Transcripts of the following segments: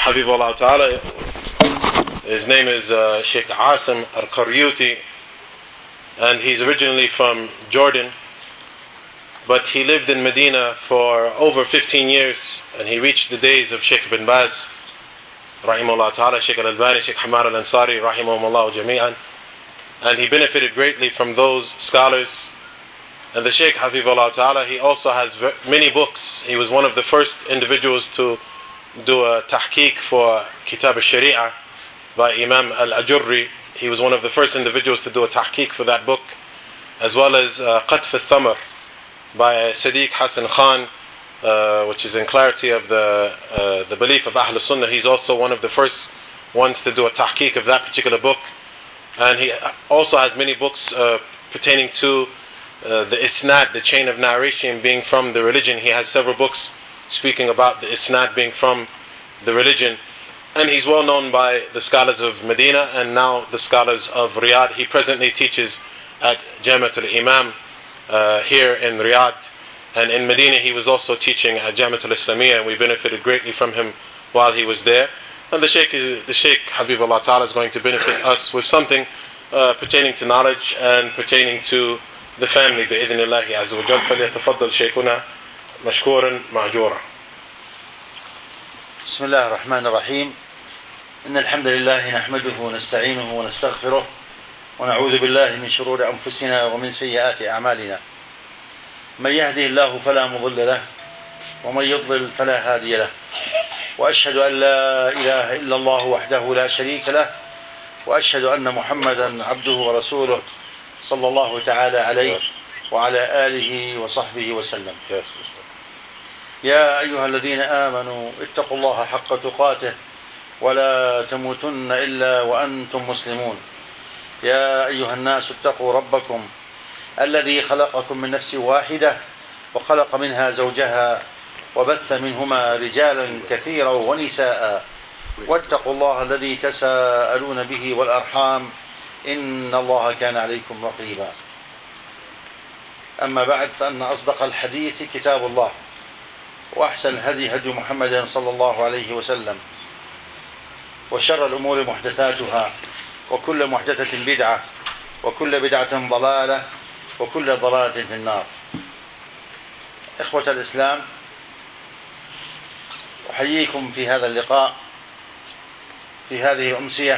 Habibullah Ta'ala. His name is Sheikh Asim Al-Qaryuti, and he's originally from Jordan, but he lived in Medina for over 15 years, and he reached the days of Sheikh Ibn Baz, Rahimahullah Ta'ala, Sheikh Al-Albani, Sheikh Hamad Al-Ansari, Rahimahumullah Jami'an, and he benefited greatly from those scholars. And the Sheikh Habibullah Ta'ala, he also has many books. He was one of the first individuals to do a tahqiq for Kitab al-Sharia by Imam al-Ajurri. He was one of the first individuals to do a tahqiq for that book, as well as Qatf al-Thamr by Sadiq Hassan Khan, which is in clarity of the belief of Ahl Sunnah. He's also one of the first ones to do a tahqiq of that particular book. And he also has many books pertaining to the isnad, the chain of narration being from the religion. He has several books speaking about the isnad being from the religion. And he's well known by the scholars of Medina and now the scholars of Riyadh. He presently teaches at Jamiat al-Imam here in Riyadh. And in Medina he was also teaching at Jamiat al-Islamiyya, and we benefited greatly from him while he was there. And the Sheikh Habibullah Ta'ala is going to benefit us with something pertaining to knowledge and pertaining to the family بإذن الله عز وجل. فليتفضل شيخنا مشكورا مأجورا. بسم الله الرحمن الرحيم. إن الحمد لله نحمده ونستعينه ونستغفره ونعوذ بالله من شرور أنفسنا ومن سيئات أعمالنا. من يهده الله فلا مضل له ومن يضلل فلا هادي له. وأشهد أن لا إله إلا الله وحده لا شريك له وأشهد أن محمدا عبده ورسوله صلى الله تعالى عليه وعلى آله وصحبه وسلم. يا أيها الذين آمنوا اتقوا الله حق تقاته ولا تموتن إلا وأنتم مسلمون. يا أيها الناس اتقوا ربكم الذي خلقكم من نفس واحدة وخلق منها زوجها وبث منهما رجالا كثيرا ونساء واتقوا الله الذي تساءلون به والأرحام إن الله كان عليكم رقيبا. أما بعد، فإن أصدق الحديث كتاب الله وأحسن الهدي هدي محمد صلى الله عليه وسلم وشر الأمور محدثاتها وكل محدثة بدعة وكل بدعة ضلالة وكل ضلالة في النار. إخوة الإسلام، أحييكم في هذا اللقاء في هذه الأمسية،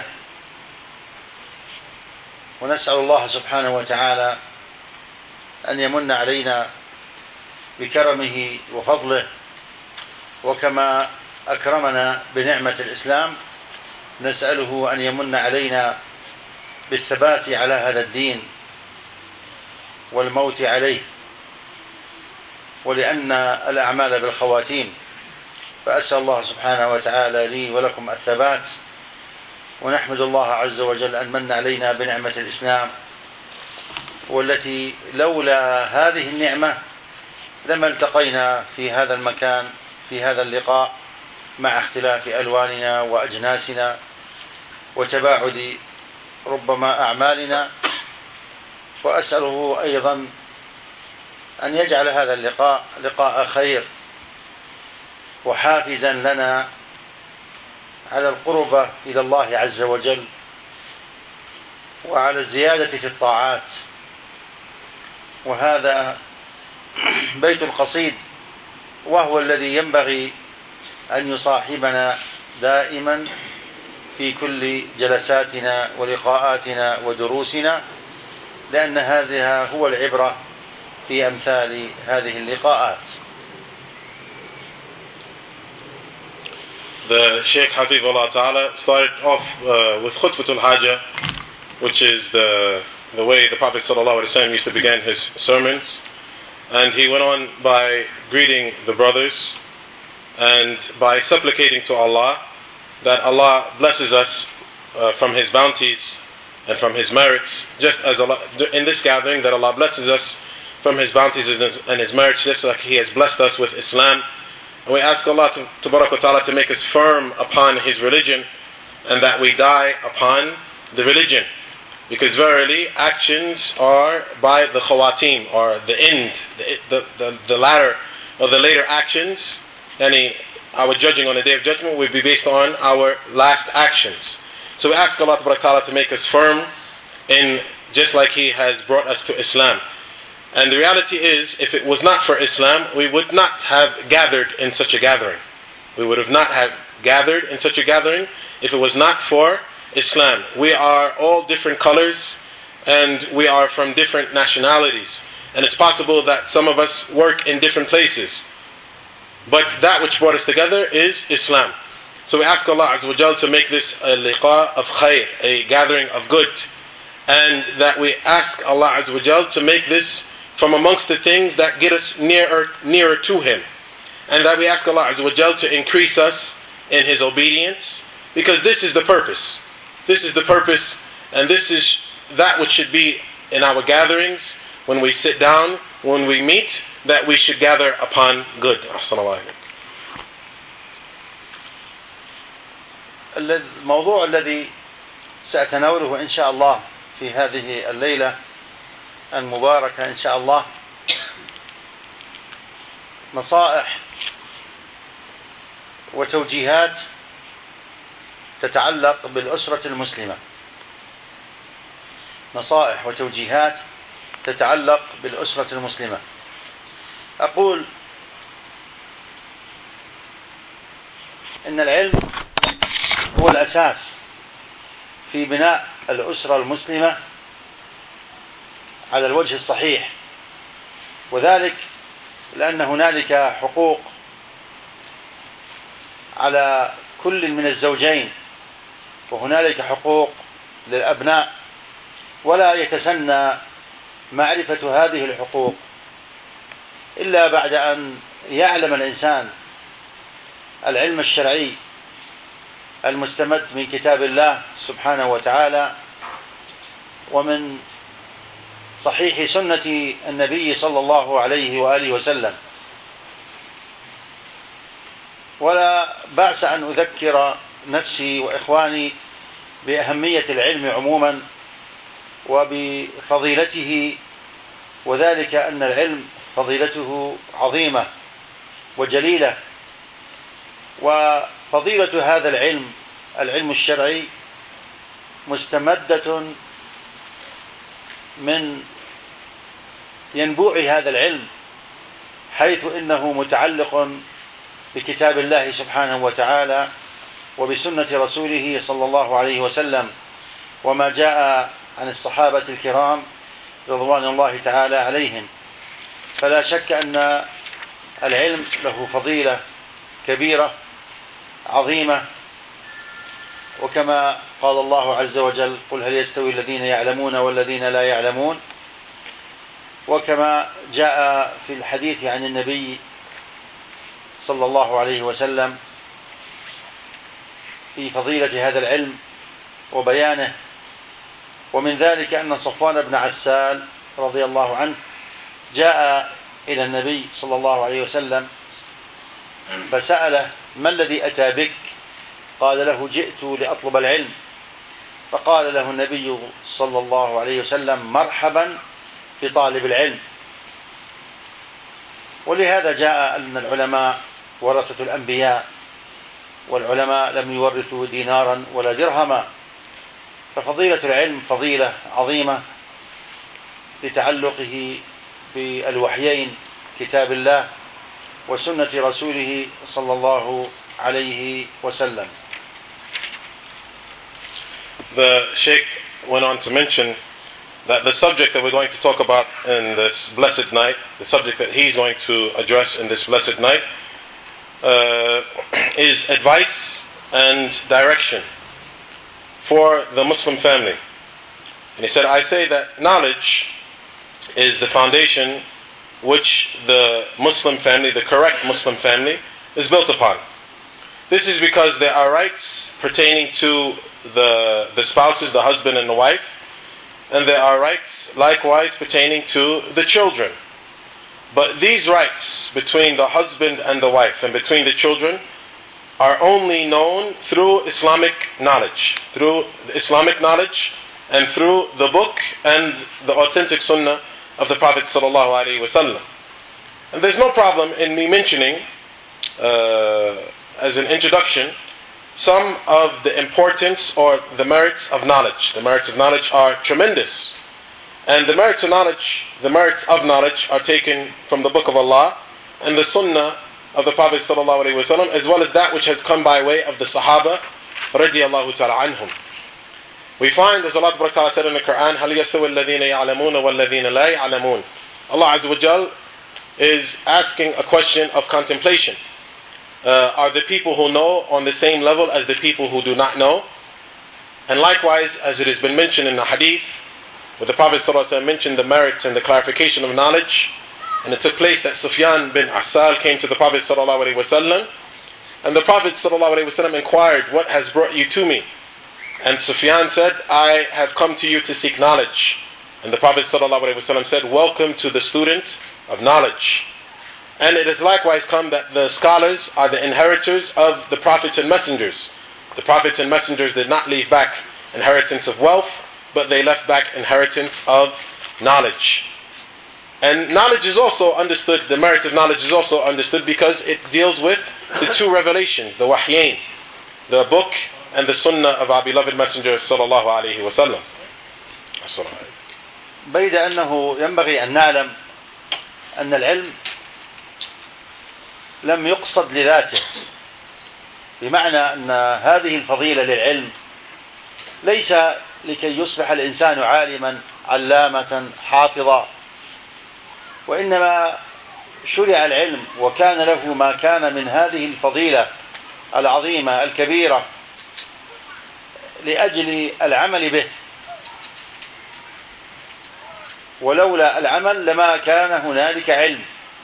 ونسأل الله سبحانه وتعالى أن يمن علينا بكرمه وفضله، وكما أكرمنا بنعمة الإسلام نسأله أن يمن علينا بالثبات على هذا الدين والموت عليه، ولأن الأعمال بالخواتيم. فأسأل الله سبحانه وتعالى لي ولكم الثبات، ونحمد الله عز وجل أن من علينا بنعمة الإسلام، والتي لولا هذه النعمة لما التقينا في هذا المكان في هذا اللقاء مع اختلاف ألواننا وأجناسنا وتباعد ربما أعمالنا. وأسأله أيضا أن يجعل هذا اللقاء لقاء خير وحافزا لنا على القرب إلى الله عز وجل وعلى الزيادة في الطاعات. وهذا بيت القصيد، وهو الذي ينبغي أن يصاحبنا دائما في كل جلساتنا ولقاءاتنا ودروسنا، لأن هذا هو العبرة في أمثال هذه اللقاءات. The Sheikh Habibullah Ta'ala started off with Khutbatul Hajjah, which is the way the Prophet ﷺ used to begin his sermons. And he went on by greeting the brothers and by supplicating to Allah that Allah blesses us from His bounties and from His merits, just as Allah, in this gathering, that Allah blesses us from His bounties and His merits, just like He has blessed us with Islam. And we ask Allah Ta'ala to make us firm upon His religion, and that we die upon the religion. Because verily, actions are by the khawatim, or the end, the latter, or the later actions. our judging on the Day of Judgment will be based on our last actions. So we ask Allah Ta'ala to make us firm in just like He has brought us to Islam. And the reality is, if it was not for Islam, we would not have gathered in such a gathering. We would have not have gathered in such a gathering if it was not for Islam. We are all different colors and we are from different nationalities. And it's possible that some of us work in different places. But that which brought us together is Islam. So we ask Allah Azza wa Jal to make this a liqa of khair, a gathering of good. And that we ask Allah Azza wa Jal to make this from amongst the things that get us nearer to Him. And that we ask Allah Azza wa Jal to increase us in His obedience. Because this is the purpose. This is the purpose, and this is that which should be in our gatherings, when we sit down, when we meet, that we should gather upon good. الموضوع الذي سأتناوله إن شاء الله في هذه الليلة المباركة إن شاء الله نصائح وتوجيهات تتعلق بالأسرة المسلمة. نصائح وتوجيهات تتعلق بالأسرة المسلمة. أقول إن العلم هو الأساس في بناء الأسرة المسلمة على الوجه الصحيح، وذلك لأن هنالك حقوق على كل من الزوجين، وهنالك حقوق للأبناء، ولا يتسنى معرفة هذه الحقوق إلا بعد أن يعلم الإنسان العلم الشرعي المستمد من كتاب الله سبحانه وتعالى ومن صحيح سنة النبي صلى الله عليه وآله وسلم. ولا بأس أن أذكر نفسي وإخواني بأهمية العلم عموما وبفضيلته، وذلك أن العلم فضيلته عظيمة وجليلة. وفضيلة هذا العلم الشرعي مستمدة من ينبوع هذا العلم، حيث إنه متعلق بكتاب الله سبحانه وتعالى وبسنة رسوله صلى الله عليه وسلم، وما جاء عن الصحابة الكرام رضوان الله تعالى عليهم. فلا شك أن العلم له فضيلة كبيرة عظيمة، وكما قال الله عز وجل: قل هل يستوي الذين يعلمون والذين لا يعلمون. وكما جاء في الحديث عن النبي صلى الله عليه وسلم في فضيلة هذا العلم وبيانه. ومن ذلك أن صفوان بن عسال رضي الله عنه جاء إلى النبي صلى الله عليه وسلم فسأله: ما الذي أتى بك؟ قال له: جئت لأطلب العلم. فقال له النبي صلى الله عليه وسلم: مرحبا بطالب العلم. ولهذا جاء أن العلماء ورثة الأنبياء، والعلماء لم يورثوا دينارا ولا درهما. ففضيلة العلم فضيلة عظيمة لتعلقه بالوحيين كتاب الله وسنة رسوله صلى الله عليه وسلم. The Sheikh went on to mention that the subject that we're going to talk about in this blessed night, the subject that he's going to address in this blessed night, is advice and direction for the Muslim family. And he said, I say that knowledge is the foundation which the Muslim family, the correct Muslim family, is built upon. This is because there are rights pertaining to the spouses, the husband and the wife, and there are rights likewise pertaining to the children. But these rights between the husband and the wife and between the children are only known through Islamic knowledge, and through the book and the authentic sunnah of the Prophet sallallahu alaihi wasallam. And there's no problem in me mentioning as an introduction, some of the importance or the merits of knowledge. The merits of knowledge are tremendous. And the merits of knowledge are taken from the Book of Allah and the Sunnah of the Prophet ﷺ, as well as that which has come by way of the Sahaba radiyallahu ta'ala anhum. We find, as Allah Ta'ala said in the Quran, هَلْ يَسْتَوِي الَّذِينَ يَعْلَمُونَ وَالَّذِينَ لَا يَعْلَمُونَ. Allah Azza wa Jal is asking a question of contemplation. Are the people who know on the same level as the people who do not know? And likewise, as it has been mentioned in the hadith, where the Prophet ﷺ mentioned the merits and the clarification of knowledge, and it took place that Sufyan bin Asal came to the Prophet ﷺ, and the Prophet ﷺ inquired, "What has brought you to me?" And Sufyan said, "I have come to you to seek knowledge." And the Prophet ﷺ said, "Welcome to the students of knowledge." And it has likewise come that the scholars are the inheritors of the prophets and messengers. The prophets and messengers did not leave back inheritance of wealth, but they left back inheritance of knowledge. And knowledge is also understood, the merit of knowledge is also understood because it deals with the two revelations, the wahyain, the book and the sunnah of our beloved messenger sallallahu alayhi wa sallam. بيد أنه ينبغي أن نعلم أن العلم لم يقصد لذاته، بمعنى أن هذه الفضيلة للعلم ليس لكي يصبح الإنسان عالما علامة حافظا، وإنما شرع العلم وكان له ما كان من هذه الفضيلة العظيمة الكبيرة لأجل العمل به، ولولا العمل لما كان هنالك علم.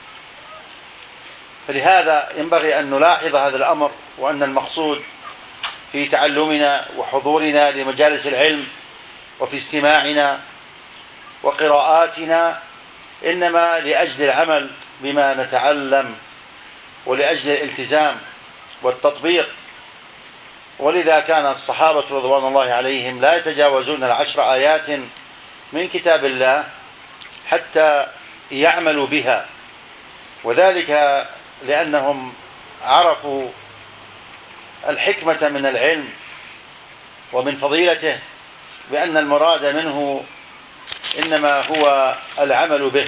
فلهذا ينبغي أن نلاحظ هذا الأمر، وأن المقصود في تعلمنا وحضورنا لمجالس العلم وفي استماعنا وقراءاتنا إنما لأجل العمل بما نتعلم ولأجل الالتزام والتطبيق. ولذا كان الصحابة رضوان الله عليهم لا يتجاوزون 10 آيات من كتاب الله حتى يعملوا بها، وذلك لأنهم عرفوا الحكمة من العلم ومن فضيلته، بأن المراد منه إنما هو العمل به.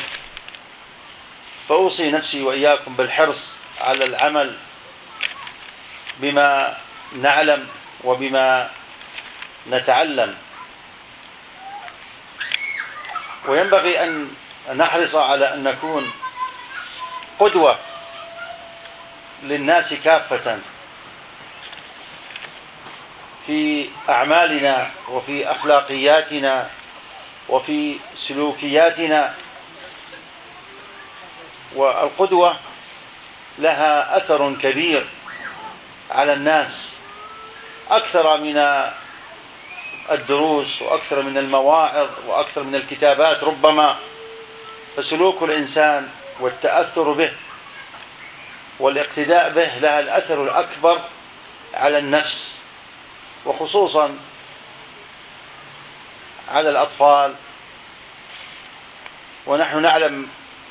فأوصي نفسي وإياكم بالحرص على العمل بما نعلم وبما نتعلم، وينبغي أن نحرص على أن نكون قدوة للناس كافة في أعمالنا وفي أخلاقياتنا وفي سلوكياتنا. والقدوة لها أثر كبير على الناس أكثر من الدروس وأكثر من المواعظ وأكثر من الكتابات ربما. فسلوك الإنسان والتأثر به والاقتداء به لها الأثر الأكبر على النفس، وخصوصا على الأطفال. ونحن نعلم،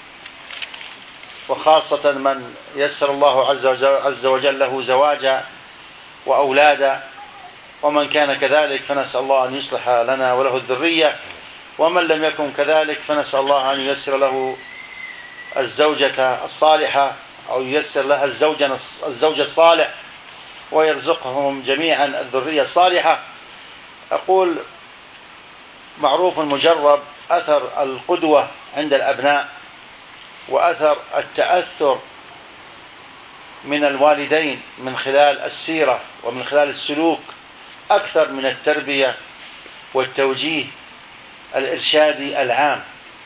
وخاصة من يسر الله عز وجل له زواجا وأولادا، ومن كان كذلك فنسأل الله أن يصلح لنا وله الذرية، ومن لم يكن كذلك فنسأل الله أن ييسر له الزوجة الصالحة أو ييسر لها الزوج الصالح، ويرزقهم جميعا الذرية الصالحة. أقول معروف مجرب أثر القدوة عند الأبناء وأثر التأثر من الوالدين من خلال السيرة ومن خلال السلوك أكثر من التربية والتوجيه الإرشادي العام.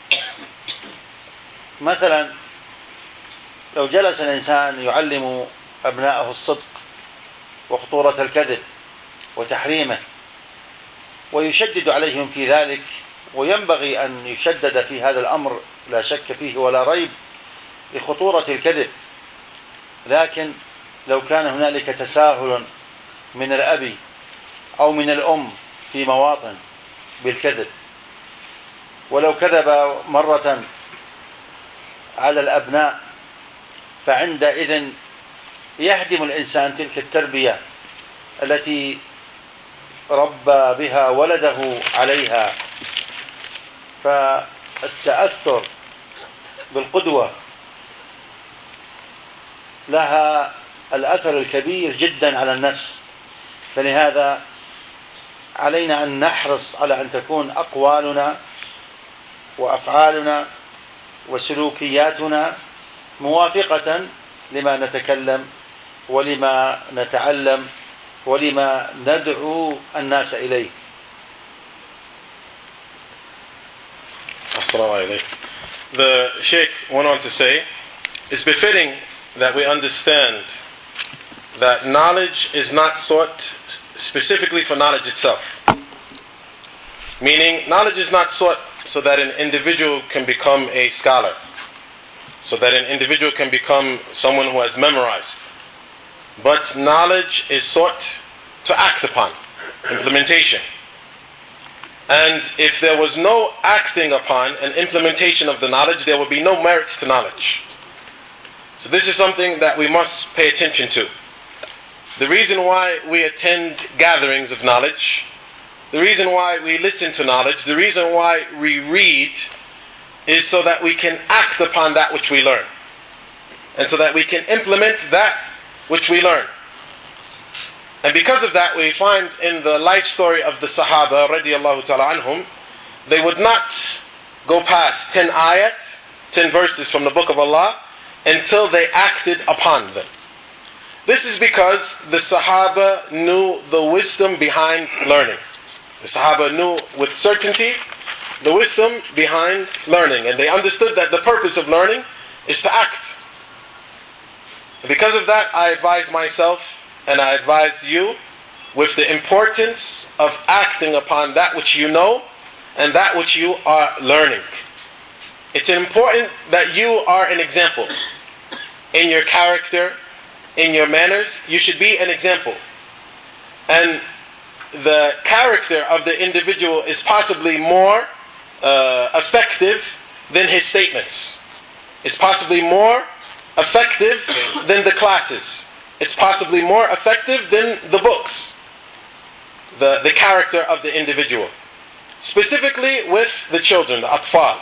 مثلا لو جلس الإنسان يعلم أبناءه الصدق وخطورة الكذب وتحريمه ويشدد عليهم في ذلك، وينبغي أن يشدد في هذا الأمر لا شك فيه ولا ريب لخطورة الكذب، لكن لو كان هنالك تساهل من الأب أو من الأم في مواطن بالكذب، ولو كذب مرة على الأبناء، فعندئذ يهدم الإنسان تلك التربية التي ربى بها ولده عليها. فالتأثر بالقدوة لها الأثر الكبير جدا على النفس، فلهذا علينا أن نحرص على أن تكون أقوالنا وأفعالنا وسلوكياتنا موافقة لما نتكلم ولما نتعلم ولما ندعو الناس إليه. Assalamu alaikum. The Sheikh went on to say, it's befitting that we understand that knowledge is not sought specifically for knowledge itself. Meaning, knowledge is not sought so that an individual can become a scholar, so that an individual can become someone who has memorized. But knowledge is sought to act upon, implementation. And if there was no acting upon and implementation of the knowledge, there would be no merit to knowledge. So this is something that we must pay attention to. The reason why we attend gatherings of knowledge, the reason why we listen to knowledge, the reason why we read is so that we can act upon that which we learn. And so that we can implement that which we learn. And because of that, we find in the life story of the Sahaba radiallahu ta'ala anhum, they would not go past 10 ayat, 10 verses from the book of Allah, until they acted upon them. This is because the Sahaba knew the wisdom behind learning. The Sahaba knew with certainty the wisdom behind learning, and they understood that the purpose of learning is to act. Because of that, I advise myself and I advise you with the importance of acting upon that which you know and that which you are learning. It's important that you are an example. In your character, in your manners, you should be an example. And the character of the individual is possibly more effective than his statements. It's possibly more effective than the classes. It's possibly more effective than the books. The character of the individual. Specifically with the children, the atfal.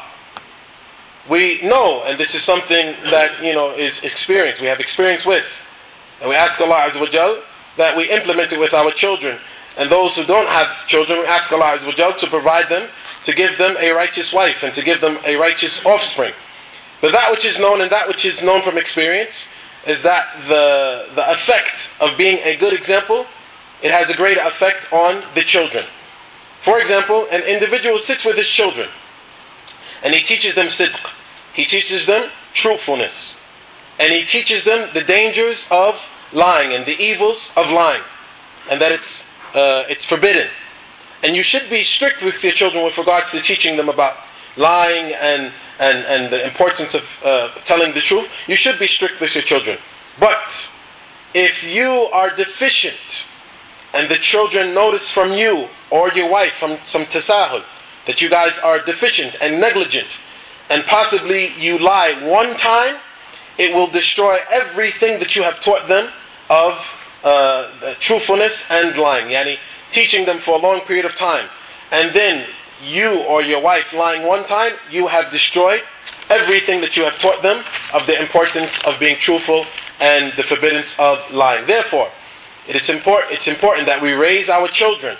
We know, and this is something that is experienced, we have experience with. And we ask Allah Azza wa Jal that we implement it with our children. And those who don't have children, we ask Allah Azza wa Jal to provide them, to give them a righteous wife and to give them a righteous offspring. But that which is known and that which is known from experience is that the effect of being a good example, it has a greater effect on the children. For example, an individual sits with his children and he teaches them sidq. He teaches them truthfulness. And he teaches them the dangers of lying and the evils of lying. And that it's forbidden. And you should be strict with your children with regards to teaching them about lying and the importance of telling the truth. You should be strict with your children. But if you are deficient and the children notice from you or your wife from some tasahul that you guys are deficient and negligent and possibly you lie one time, it will destroy everything that you have taught them of truthfulness and lying. Yani teaching them for a long period of time. And then you or your wife lying one time, you have destroyed everything that you have taught them of the importance of being truthful and the forbiddance of lying. Therefore, it's important that we raise our children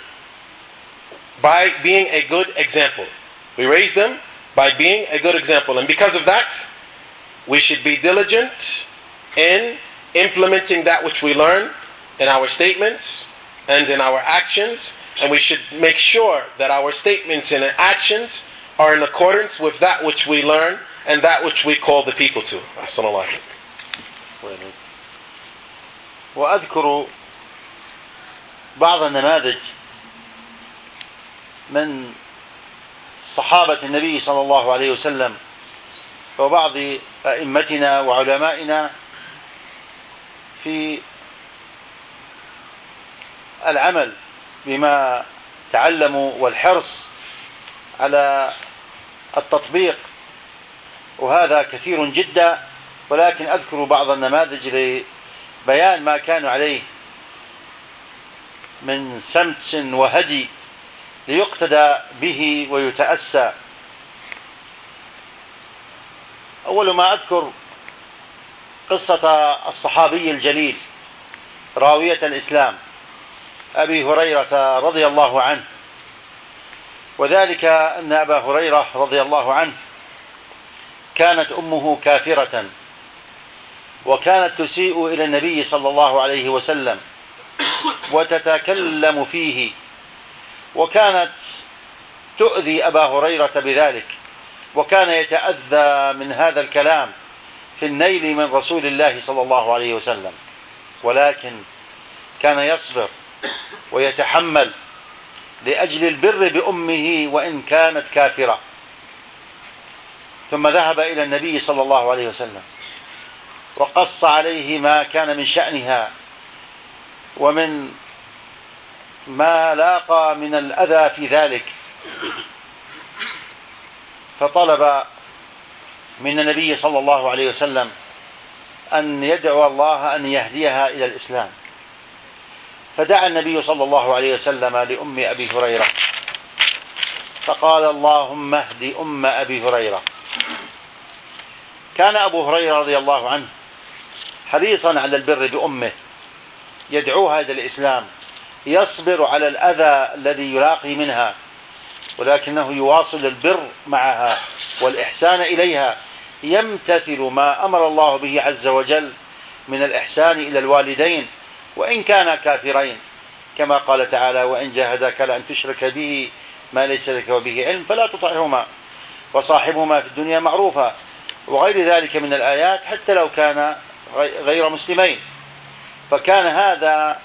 by being a good example. We raise them by being a good example. And because of that, we should be diligent in implementing that which we learn in our statements and in our actions. And we should make sure that our statements and actions are in accordance with that which we learn and that which we call the people to. وأذكر بعض النماذج من صحابة النبي صلى الله عليه وسلم وبعض أئمتنا وعلمائنا في العمل بما تعلموا والحرص على التطبيق، وهذا كثير جدا، ولكن أذكر بعض النماذج بيان ما كانوا عليه من سمت وهدي ليقتدى به ويتأسى. أول ما أذكر قصة الصحابي الجليل راوية الإسلام أبي هريرة رضي الله عنه، وذلك أن أبا هريرة رضي الله عنه كانت أمه كافرة، وكانت تسيء إلى النبي صلى الله عليه وسلم وتتكلم فيه، وكانت تؤذي أبا هريرة بذلك، وكان يتأذى من هذا الكلام في النيل من رسول الله صلى الله عليه وسلم، ولكن كان يصبر ويتحمل لأجل البر بأمه وإن كانت كافرة. ثم ذهب إلى النبي صلى الله عليه وسلم وقص عليه ما كان من شأنها ومن ما لاقى من الأذى في ذلك، فطلب من النبي صلى الله عليه وسلم أن يدعو الله أن يهديها إلى الإسلام. فدعا النبي صلى الله عليه وسلم لأم أبي هريرة فقال: اللهم اهد أم أبي هريرة. كان أبو هريرة رضي الله عنه حريصا على البر بأمه، يدعوها إلى الإسلام، يصبر على الأذى الذي يلاقي منها، ولكنه يواصل البر معها والإحسان إليها، يمتثل ما أمر الله به عز وجل من الإحسان إلى الوالدين وإن كانا كافرين، كما قال تعالى: وإن جاهداك لأن تشرك به ما ليس لك وبه علم فلا تطعهما وصاحبهما في الدنيا معروفا، وغير ذلك من الآيات حتى لو كان غير مسلمين. فكان هذا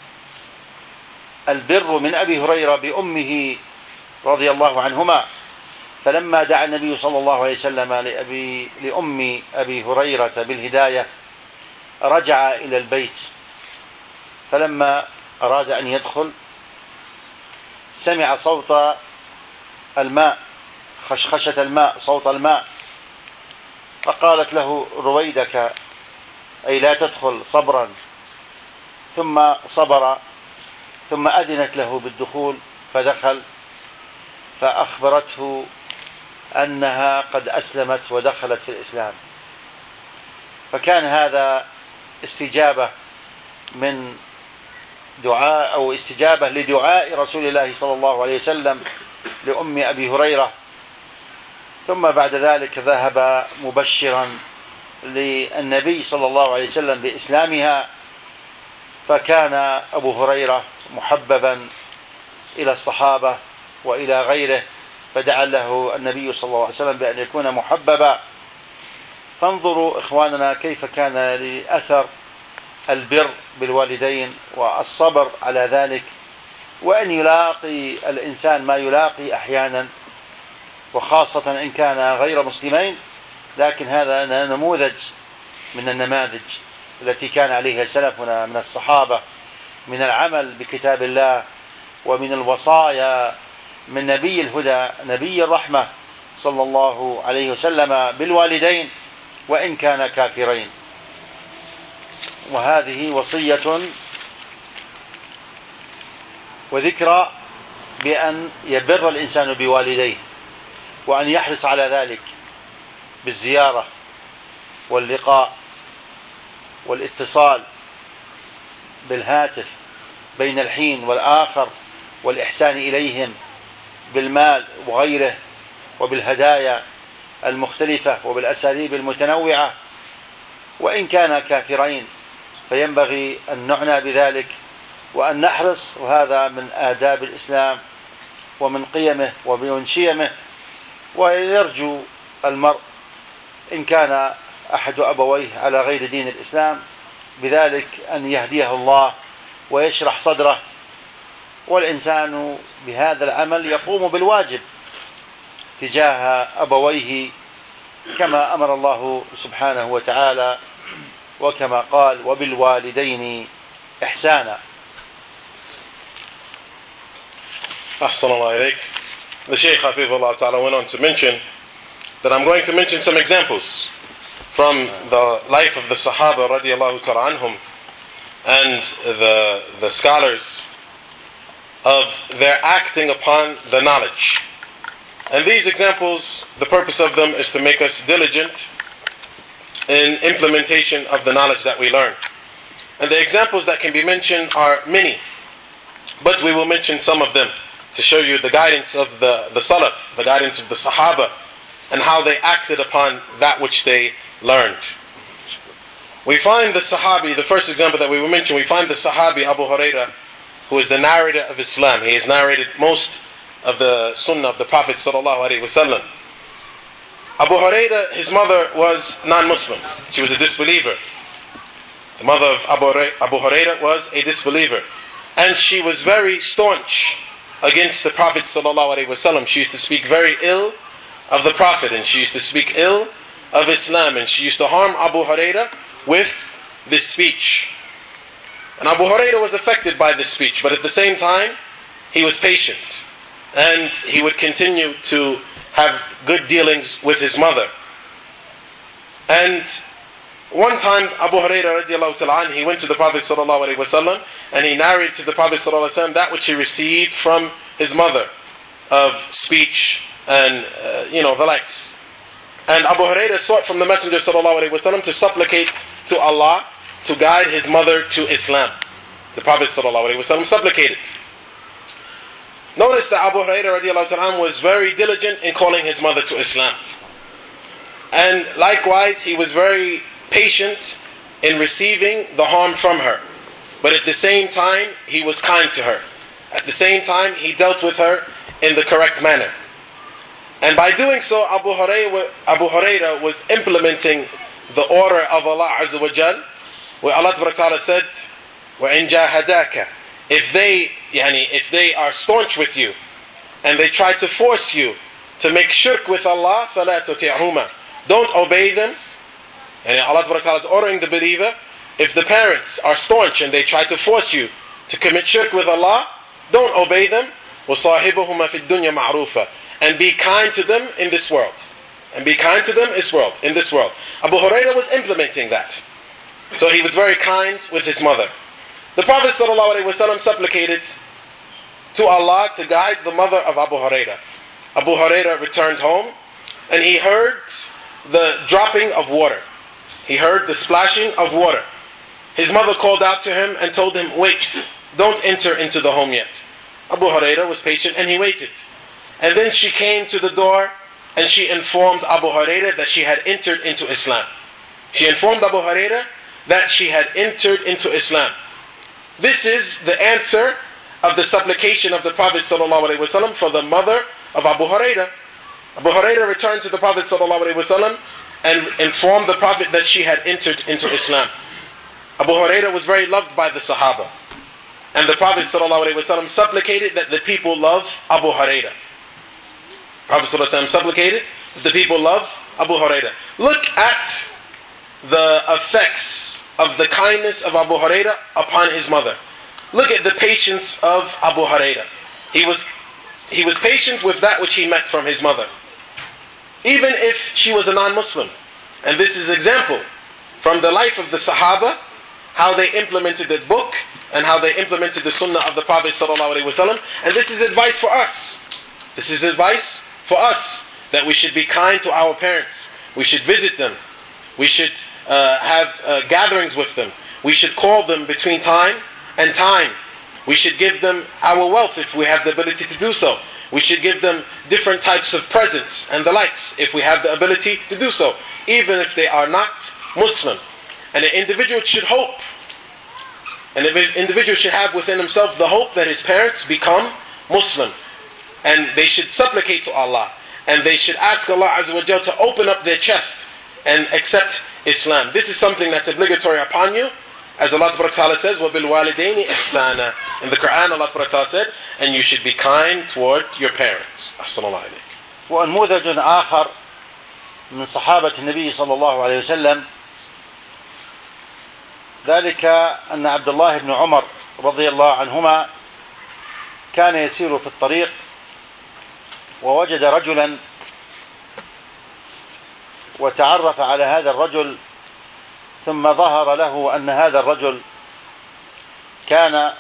البر من أبي هريرة بأمه رضي الله عنهما. فلما دعا النبي صلى الله عليه وسلم لأم أبي هريرة بالهداية رجع إلى البيت، فلما أراد أن يدخل سمع صوت الماء، خشخشة الماء، صوت الماء، فقالت له: رويدك، أي لا تدخل، صبرا. ثم صبر، ثم أذنت له بالدخول فدخل، فأخبرته أنها قد أسلمت ودخلت في الإسلام. فكان هذا استجابة من دعاء أو استجابة لدعاء رسول الله صلى الله عليه وسلم لأم أبي هريرة. ثم بعد ذلك ذهب مبشرا للنبي صلى الله عليه وسلم بإسلامها، فكان أبو هريرة محببا إلى الصحابة وإلى غيره، فدعا له النبي صلى الله عليه وسلم بأن يكون محببا. فانظروا إخواننا كيف كان لأثر البر بالوالدين والصبر على ذلك، وأن يلاقي الإنسان ما يلاقي أحيانا، وخاصة إن كان غير مسلمين، لكن هذا نموذج من النماذج التي كان عليها سلفنا من الصحابة من العمل بكتاب الله، ومن الوصايا من نبي الهدى نبي الرحمة صلى الله عليه وسلم بالوالدين وإن كان كافرين. وهذه وصية وذكرى بأن يبر الإنسان بوالديه، وأن يحرص على ذلك بالزيارة واللقاء والاتصال بالهاتف بين الحين والآخر، والإحسان إليهم بالمال وغيره، وبالهدايا المختلفة وبالأساليب المتنوعة، وإن كان كافرين فينبغي أن نعنى بذلك وأن نحرص. وهذا من آداب الإسلام ومن قيمه ومن شيمه. ويرجو المرء إن كان أحد أبويه على غير دين الإسلام بذلك أن يهديه الله ويشرح صدره، والإنسان بهذا العمل يقوم بالواجب تجاه أبويه كما أمر الله سبحانه وتعالى، وكما قال: وبالوالدين إحسانا. Ahsanallah ilayk. The Shaykh Hafizullah Ta'ala went on to mention that I'm going to mention some examples from the life of the Sahaba radiallahu ta'ala anhum and the scholars of their acting upon the knowledge. And these examples, the purpose of them is to make us diligent in implementation of the knowledge that we learn. And the examples that can be mentioned are many, but we will mention some of them to show you the guidance of the Salaf, the guidance of the Sahaba, and how they acted upon that which they learned. We find the Sahabi, the first example that we will mention, we find the Sahabi Abu Hurairah, who is the narrator of Islam. He has narrated most of the Sunnah of the Prophet ﷺ. Abu Hurairah, his mother was non-Muslim. She was a disbeliever. The mother of Abu Hurairah was a disbeliever. And she was very staunch against the Prophet ﷺ. She used to speak very ill of the Prophet, and she used to speak ill of Islam, and she used to harm Abu Hurairah with this speech. And Abu Hurairah was affected by this speech, but at the same time, he was patient, and he would continue to have good dealings with his mother. And one time, Abu Hurairah radiallahu ta'ala, he went to the Prophet sallallahu alaihi wasallam, and he narrated to the Prophet sallallahu alaihi wasallam that which he received from his mother of speech and the likes. And Abu Hurairah sought from the Messenger sallallahu alaihi wasallam to supplicate to Allah to guide his mother to Islam. The Prophet sallallahu alaihi wasallam supplicated. Notice that Abu Hurairah radiallahu ta'ala was very diligent in calling his mother to Islam. And likewise, he was very patient in receiving the harm from her. But at the same time, he was kind to her. At the same time, he dealt with her in the correct manner. And by doing so, Abu Hurairah was implementing the order of Allah Azza wa Jal, where Allah Ta'ala said, وَإِنْ جَاهَدَاكَ, if they are staunch with you and they try to force you to make shirk with Allah, فَلَا تُطِعْهُمَا, don't obey them. And Allah Ta'ala is ordering the believer, if the parents are staunch and they try to force you to commit shirk with Allah, don't obey them. وَصَاحِبُهُمَا فِي الدُّنْيَا مَعْرُوفًا, and be kind to them in this world. And be kind to them in this world. Abu Hurairah was implementing that. So he was very kind with his mother. The Prophet ﷺ supplicated to Allah to guide the mother of Abu Hurairah. Abu Hurairah returned home, and he heard the dropping of water. He heard the splashing of water. His mother called out to him and told him, wait, don't enter into the home yet. Abu Hurairah was patient and he waited. And then she came to the door and she informed Abu Hurairah that she had entered into Islam. She informed Abu Hurairah that she had entered into Islam. This is the answer of the supplication of the Prophet ﷺ for the mother of Abu Hurairah. Abu Hurairah returned to the Prophet ﷺ and informed the Prophet that she had entered into Islam. Abu Hurairah was very loved by the Sahaba. And the Prophet ﷺ supplicated that the people love Abu Hurairah. Prophet ﷺ supplicated that the people love Abu Hurairah. Look at the effects of the kindness of Abu Hurairah upon his mother. Look at the patience of Abu Hurairah. He was patient with that which he met from his mother, even if she was a non-Muslim. And this is example from the life of the Sahaba, how they implemented the book and how they implemented the Sunnah of the Prophet ﷺ. And this is advice for us. This is advice for us, that we should be kind to our parents. We should visit them. We should have gatherings with them. We should call them between time and time. We should give them our wealth if we have the ability to do so. We should give them different types of presents and the likes if we have the ability to do so, even if they are not Muslim. And an individual should hope. An individual should have within himself the hope that his parents become Muslim. And they should supplicate to Allah. And they should ask Allah Azza wa Jalla to open up their chest and accept Islam. This is something that's obligatory upon you. As Allah Ta'ala says, وَبِالْوَالِدَيْنِ إِحْسَانًا. In the Quran, Allah Ta'ala said, and you should be kind toward your parents. أحسن الله عليك. ونموذج آخر من صحابة النبي صلى الله عليه وسلم، ذلك أن عبد الله بن عمر رضي الله عنهما كان يسير في الطريق ووجد رجلا وتعرف على هذا الرجل، ثم ظهر له أن هذا الرجل كان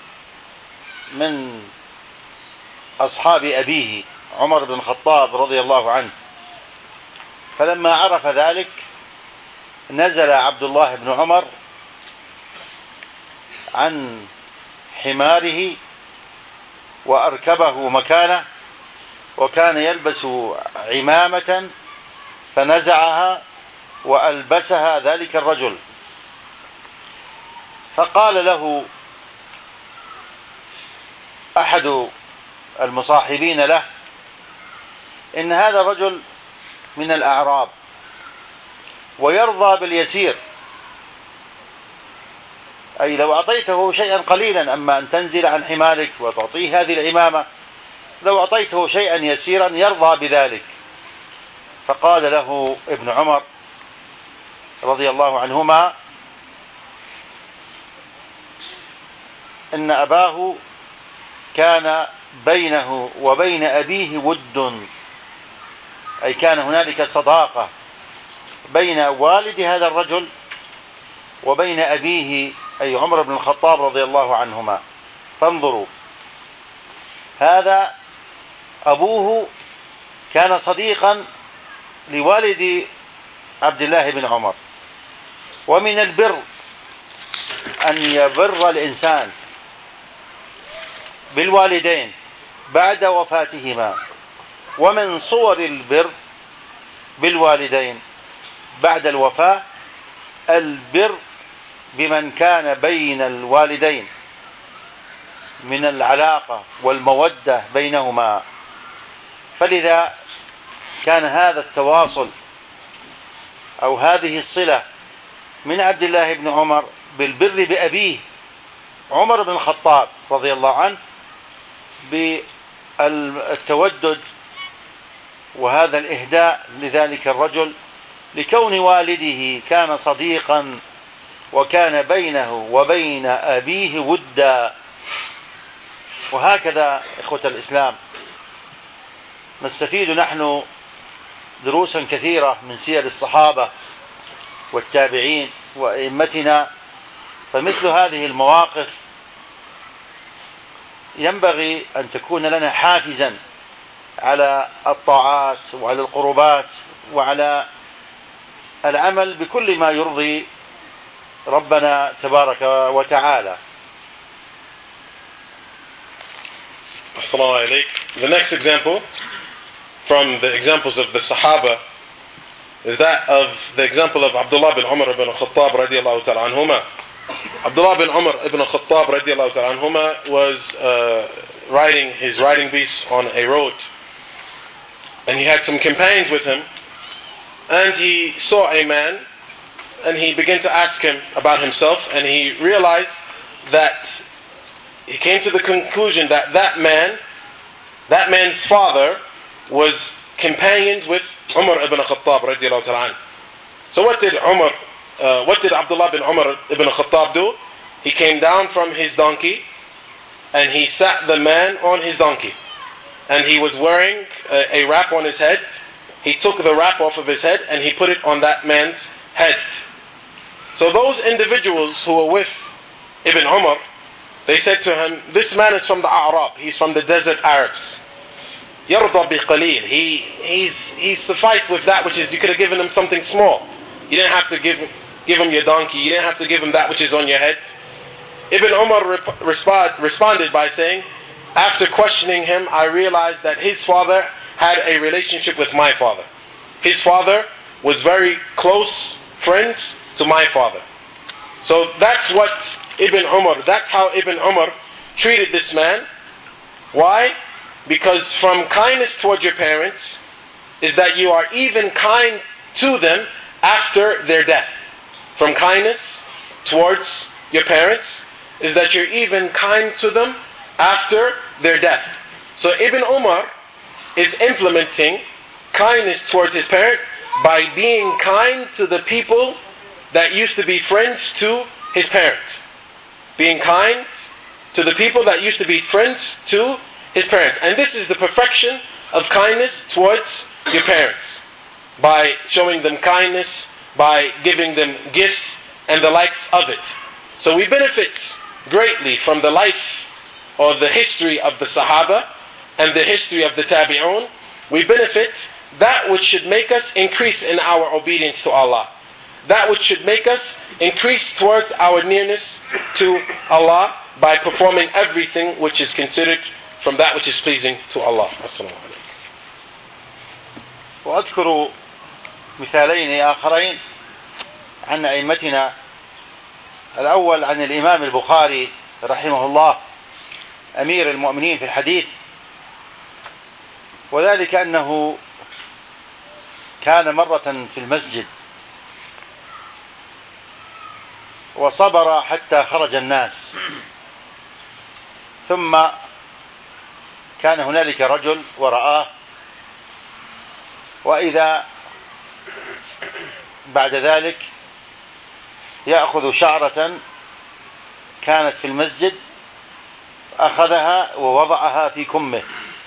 من أصحاب أبيه عمر بن الخطاب رضي الله عنه، فلما عرف ذلك نزل عبد الله بن عمر عن حماره وأركبه مكانه، وكان يلبس عمامة فنزعها وألبسها ذلك الرجل، فقال له أحد المصاحبين له: إن هذا الرجل من الأعراب ويرضى باليسير، أي لو أعطيته شيئا قليلا، أما أن تنزل عن حمارك وتعطيه هذه العمامة، لو أعطيته شيئا يسيرا يرضى بذلك. فقال له ابن عمر رضي الله عنهما: إن أباه كان بينه وبين أبيه ود، أي كان هنالك صداقة بين والد هذا الرجل وبين أبيه، أي عمر بن الخطاب رضي الله عنهما. فانظروا، هذا أبوه كان صديقا لوالد عبد الله بن عمر. ومن البر أن يبر الإنسان بالوالدين بعد وفاتهما، ومن صور البر بالوالدين بعد الوفاة البر بمن كان بين الوالدين من العلاقة والمودة بينهما. فلذا كان هذا التواصل أو هذه الصلة من عبد الله بن عمر بالبر بأبيه عمر بن الخطاب رضي الله عنه، بالتودد وهذا الإهداء لذلك الرجل، لكون والده كان صديقا وكان بينه وبين أبيه ودا. وهكذا إخوة الإسلام نستفيد نحن دروسا كثيرة من سير الصحابة والتابعين وأئمتنا. فمثل هذه المواقف ينبغي أن تكون لنا حافزا على الطاعات وعلى القربات وعلى العمل بكل ما يرضي ربنا تبارك وتعالى. Assalamu alaikum. The next example from the examples of the Sahaba is that of the example of Abdullah bin Umar ibn al-Khattab radiyallahu ta'ala anhuma. Abdullah bin Umar ibn al-Khattab radiyallahu ta'ala anhuma was riding his riding beast on a road, and he had some companions with him, and he saw a man, and he began to ask him about himself, and he realized that he came to the conclusion that that man's father was companions with Umar ibn al-Khattab radiyallahu ta'ala anhu. So what did Abdullah bin Umar ibn al-Khattab do? He came down from his donkey and he sat the man on his donkey, and he was wearing a wrap on his head. He took the wrap off of his head and he put it on that man's head. So those individuals who were with Ibn Umar, they said to him, this man is from the A'rab, he's from the desert Arabs. يَرْضَى بِقَلِيلٍ. He's sufficed with that which is, you could have given him something small. You didn't have to give him your donkey, you didn't have to give him that which is on your head. Ibn Umar responded by saying, after questioning him, I realized that his father had a relationship with my father. His father was very close friends to my father. So that's how Ibn Umar treated this man. Why? Because from kindness towards your parents is that you are even kind to them after their death. From kindness towards your parents is that you're even kind to them after their death. So Ibn Umar is implementing kindness towards his parent by being kind to the people that used to be friends to his parent. Being kind to the people that used to be friends to his parents. And this is the perfection of kindness towards your parents. By showing them kindness, by giving them gifts and the likes of it. So we benefit greatly from the life or the history of the Sahaba and the history of the Tabi'un, we benefit that which should make us increase in our obedience to Allah. That which should make us increase towards our nearness to Allah by performing everything which is considered from that which is pleasing to Allah. وأذكر مثالين آخرين عن أئمتنا. الأول عن الإمام البخاري رحمه الله أمير المؤمنين في الحديث، وذلك أنه كان مرة في المسجد وصبر حتى خرج الناس، ثم كان هنالك رجل ورآه، وإذا بعد ذلك يأخذ شعرة كانت في المسجد، أخذها ووضعها في كمه.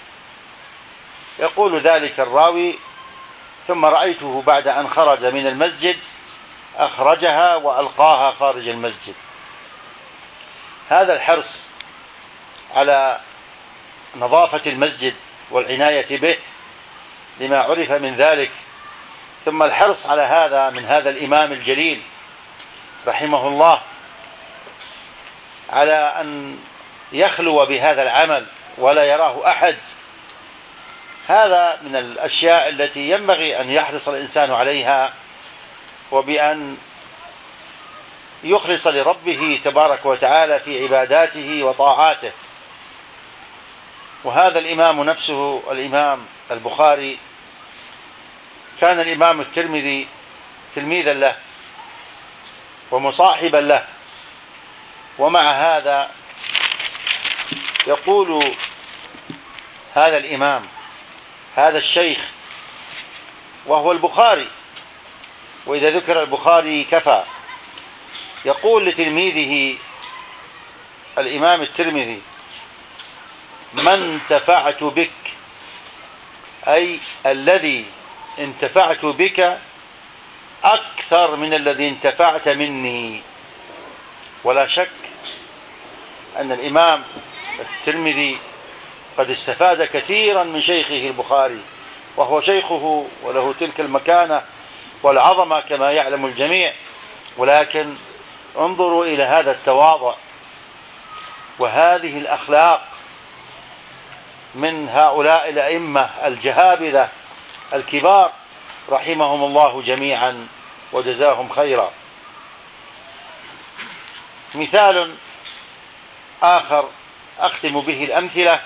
يقول ذلك الراوي: ثم رأيته بعد أن خرج من المسجد أخرجها وألقاها خارج المسجد. هذا الحرص على نظافة المسجد والعناية به لما عرف من ذلك، ثم الحرص على هذا من هذا الإمام الجليل رحمه الله على أن يخلو بهذا العمل ولا يراه أحد، هذا من الأشياء التي ينبغي أن يحرص الإنسان عليها، وبأن يخلص لربه تبارك وتعالى في عباداته وطاعاته. وهذا الإمام نفسه الإمام البخاري كان الإمام الترمذي تلميذا له ومصاحبا له، ومع هذا يقول هذا الإمام هذا الشيخ وهو البخاري، وإذا ذكر البخاري كفى، يقول لتلميذه الإمام الترمذي: ما انتفعت بك، أي الذي انتفعت بك أكثر من الذي انتفعت مني. ولا شك أن الإمام الترمذي قد استفاد كثيرا من شيخه البخاري، وهو شيخه وله تلك المكانة والعظمة كما يعلم الجميع، ولكن انظروا إلى هذا التواضع وهذه الأخلاق من هؤلاء الأئمة الجهابذة الكبار رحمهم الله جميعا وجزاهم خيرا. مثال آخر أختم به الأمثلة،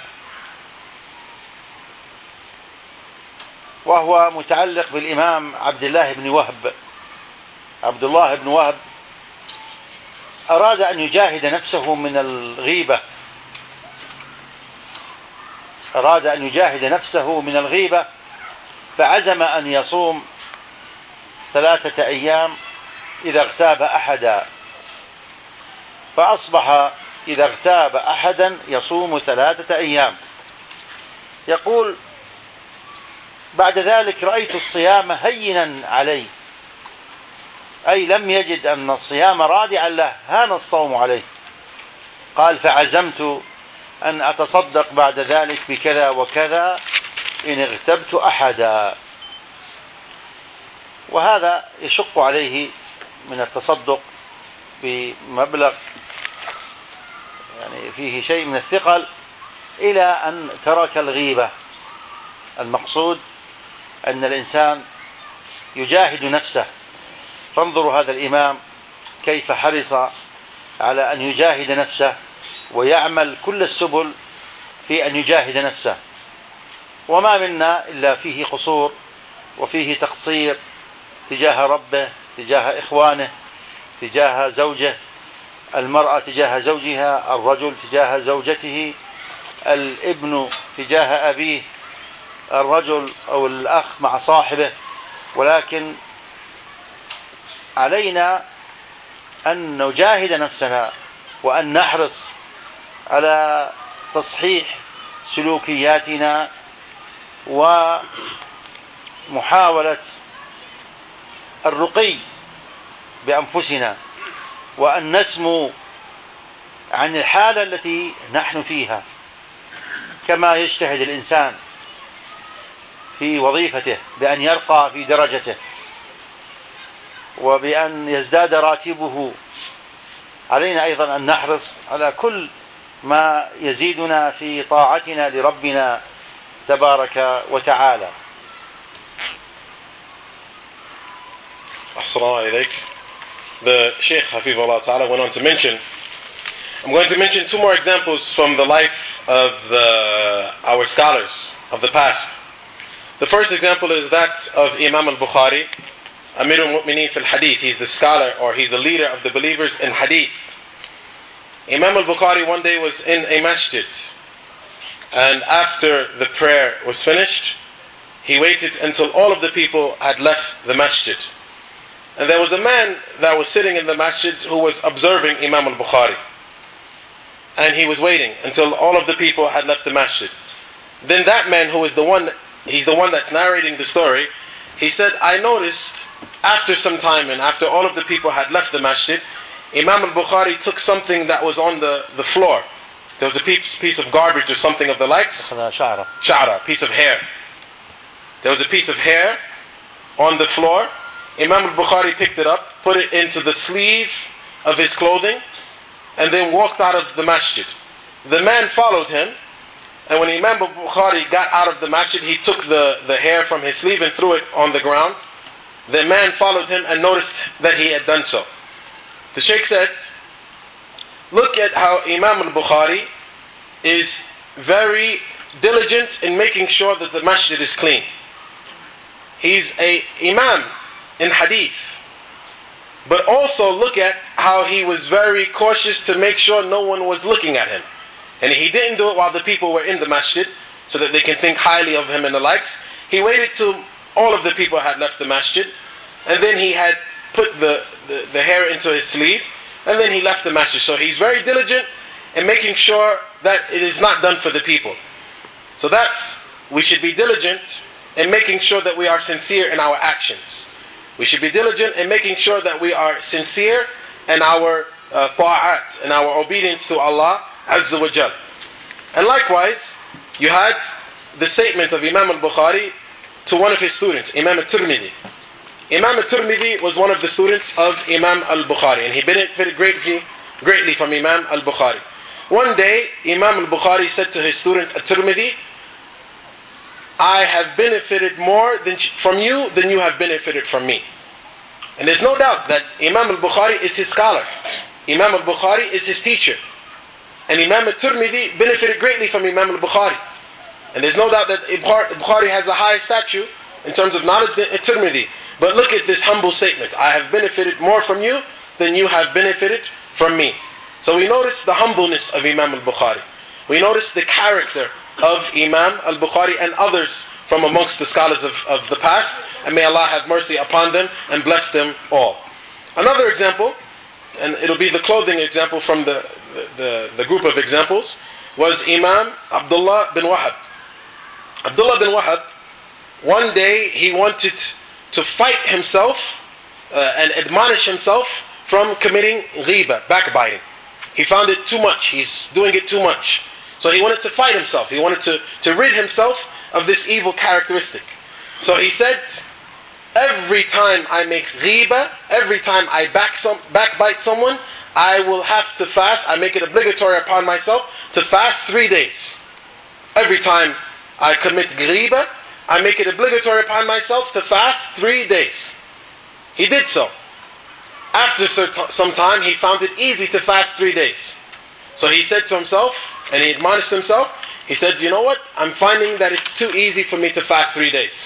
وهو متعلق بالإمام عبد الله بن وهب. عبد الله بن وهب أراد أن يجاهد نفسه من الغيبة، أراد أن يجاهد نفسه من الغيبة، فعزم أن يصوم 3 أيام إذا اغتاب أحدا، فأصبح إذا اغتاب أحدا يصوم 3 أيام. يقول: بعد ذلك رأيت الصيام هينا عليه، أي لم يجد أن الصيام رادعا له، هان الصوم عليه. قال: فعزمت أن أتصدق بعد ذلك بكذا وكذا إن اغتبت أحدا. وهذا يشق عليه من التصدق بمبلغ يعني فيه شيء من الثقل، إلى أن ترك الغيبة. المقصود أن الإنسان يجاهد نفسه. فانظروا هذا الإمام كيف حرص على أن يجاهد نفسه ويعمل كل السبل في أن يجاهد نفسه. وما منا إلا فيه قصور وفيه تقصير تجاه ربه، تجاه إخوانه، تجاه زوجه، المرأة تجاه زوجها، الرجل تجاه زوجته، الابن تجاه أبيه، الرجل أو الأخ مع صاحبه. ولكن علينا أن نجاهد نفسنا وأن نحرص على تصحيح سلوكياتنا ومحاولة الرقي بأنفسنا، وأن نسمو عن الحالة التي نحن فيها، كما يجتهد الإنسان في وظيفته بأن يرقى في درجته وبأن يزداد راتبه، علينا أيضا أن نحرص على كل ما يزيدنا في طاعتنا لربنا تبارك وتعالى. Assalamu alaikum. The Shaykh Hafizullah Ta'ala went on to mention, I'm going to mention two more examples from the life of our scholars of the past. The first example is that of Imam al-Bukhari, Amir al-Mu'mineen fil Hadith. He's the scholar, or he's the leader of the believers in Hadith. Imam al-Bukhari one day was in a masjid, and after the prayer was finished, he waited until all of the people had left the masjid. And there was a man that was sitting in the masjid who was observing Imam al-Bukhari. And he was waiting until all of the people had left the masjid. Then that man, who is he's the one that's narrating the story, he said, I noticed after some time and after all of the people had left the masjid, Imam al-Bukhari took something that was on the floor. There was a piece of garbage or something of the likes. Sha'ra, piece of hair. There was a piece of hair on the floor. Imam al-Bukhari picked it up, put it into the sleeve of his clothing, and then walked out of the masjid. The man followed him, and when Imam al-Bukhari got out of the masjid, he took the hair from his sleeve and threw it on the ground. The man followed him and noticed that he had done so. The Shaykh said, look at how Imam al-Bukhari is very diligent in making sure that the masjid is clean. He's a imam in hadith. But also look at how he was very cautious to make sure no one was looking at him. And he didn't do it while the people were in the masjid, so that they can think highly of him and the likes. He waited till all of the people had left the masjid, and then he had put the hair into his sleeve, and then he left the masjid. So he's very diligent in making sure that it is not done for the people. So we should be diligent in making sure that we are sincere in our actions. We should be diligent in making sure that we are sincere in our ta'at, in our obedience to Allah Azza wa Jal. And likewise, you had the statement of Imam al-Bukhari to one of his students, Imam al-Tirmidhi. Imam al-Tirmidhi was one of the students of Imam al-Bukhari, and he benefited greatly from Imam al-Bukhari. One day, Imam al-Bukhari said to his student al-Tirmidhi, I have benefited more from you than you have benefited from me. And there's no doubt that Imam al-Bukhari is his scholar. Imam al-Bukhari is his teacher. And Imam al-Tirmidhi benefited greatly from Imam al-Bukhari. And there's no doubt that Bukhari has a higher stature in terms of knowledge than Tirmidhi. But look at this humble statement. I have benefited more from you than you have benefited from me. So we notice the humbleness of Imam al-Bukhari. We notice the character of Imam al-Bukhari and others from amongst the scholars of the past. And may Allah have mercy upon them and bless them all. Another example, and it'll be the clothing example from the group of examples, was Imam Abdullah bin Wahab. Abdullah bin Wahab, one day he wanted to fight himself and admonish himself from committing ghiba, backbiting. He found it too much. He's doing it too much. So he wanted to fight himself. He wanted to rid himself of this evil characteristic. So he said, every time I make ghiba, every time I backbite someone, I will have to fast. I make it obligatory upon myself to fast 3 days. Every time I commit ghiba, I make it obligatory upon myself to fast 3 days. He did so. After some time, he found it easy to fast 3 days. So he said to himself, and he admonished himself, he said, you know what? I'm finding that it's too easy for me to fast 3 days.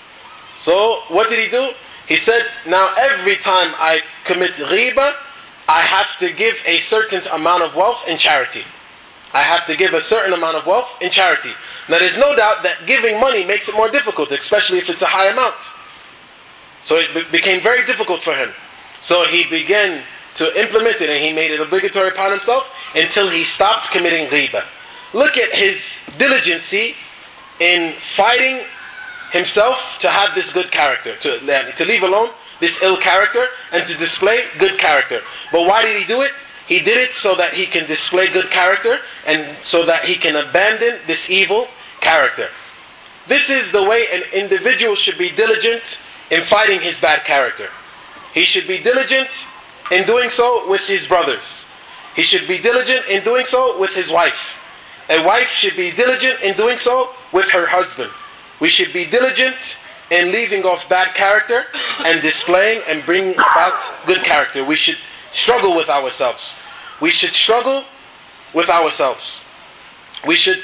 So what did he do? He said, now every time I commit ghiba, I have to give a certain amount of wealth in charity. I have to give a certain amount of wealth in charity. Now there's no doubt that giving money makes it more difficult, especially if it's a high amount. So it became very difficult for him. So he began to implement it, and he made it obligatory upon himself until he stopped committing ghiba. Look at his diligency in fighting himself to have this good character, to leave alone this ill character and to display good character. But why did he do it? He did it so that he can display good character and so that he can abandon this evil character. This is the way an individual should be diligent in fighting his bad character. He should be diligent in doing so with his brothers. He should be diligent in doing so with his wife. A wife should be diligent in doing so with her husband. We should be diligent in leaving off bad character and displaying and bringing about good character. We should struggle with ourselves. We should struggle with ourselves. We should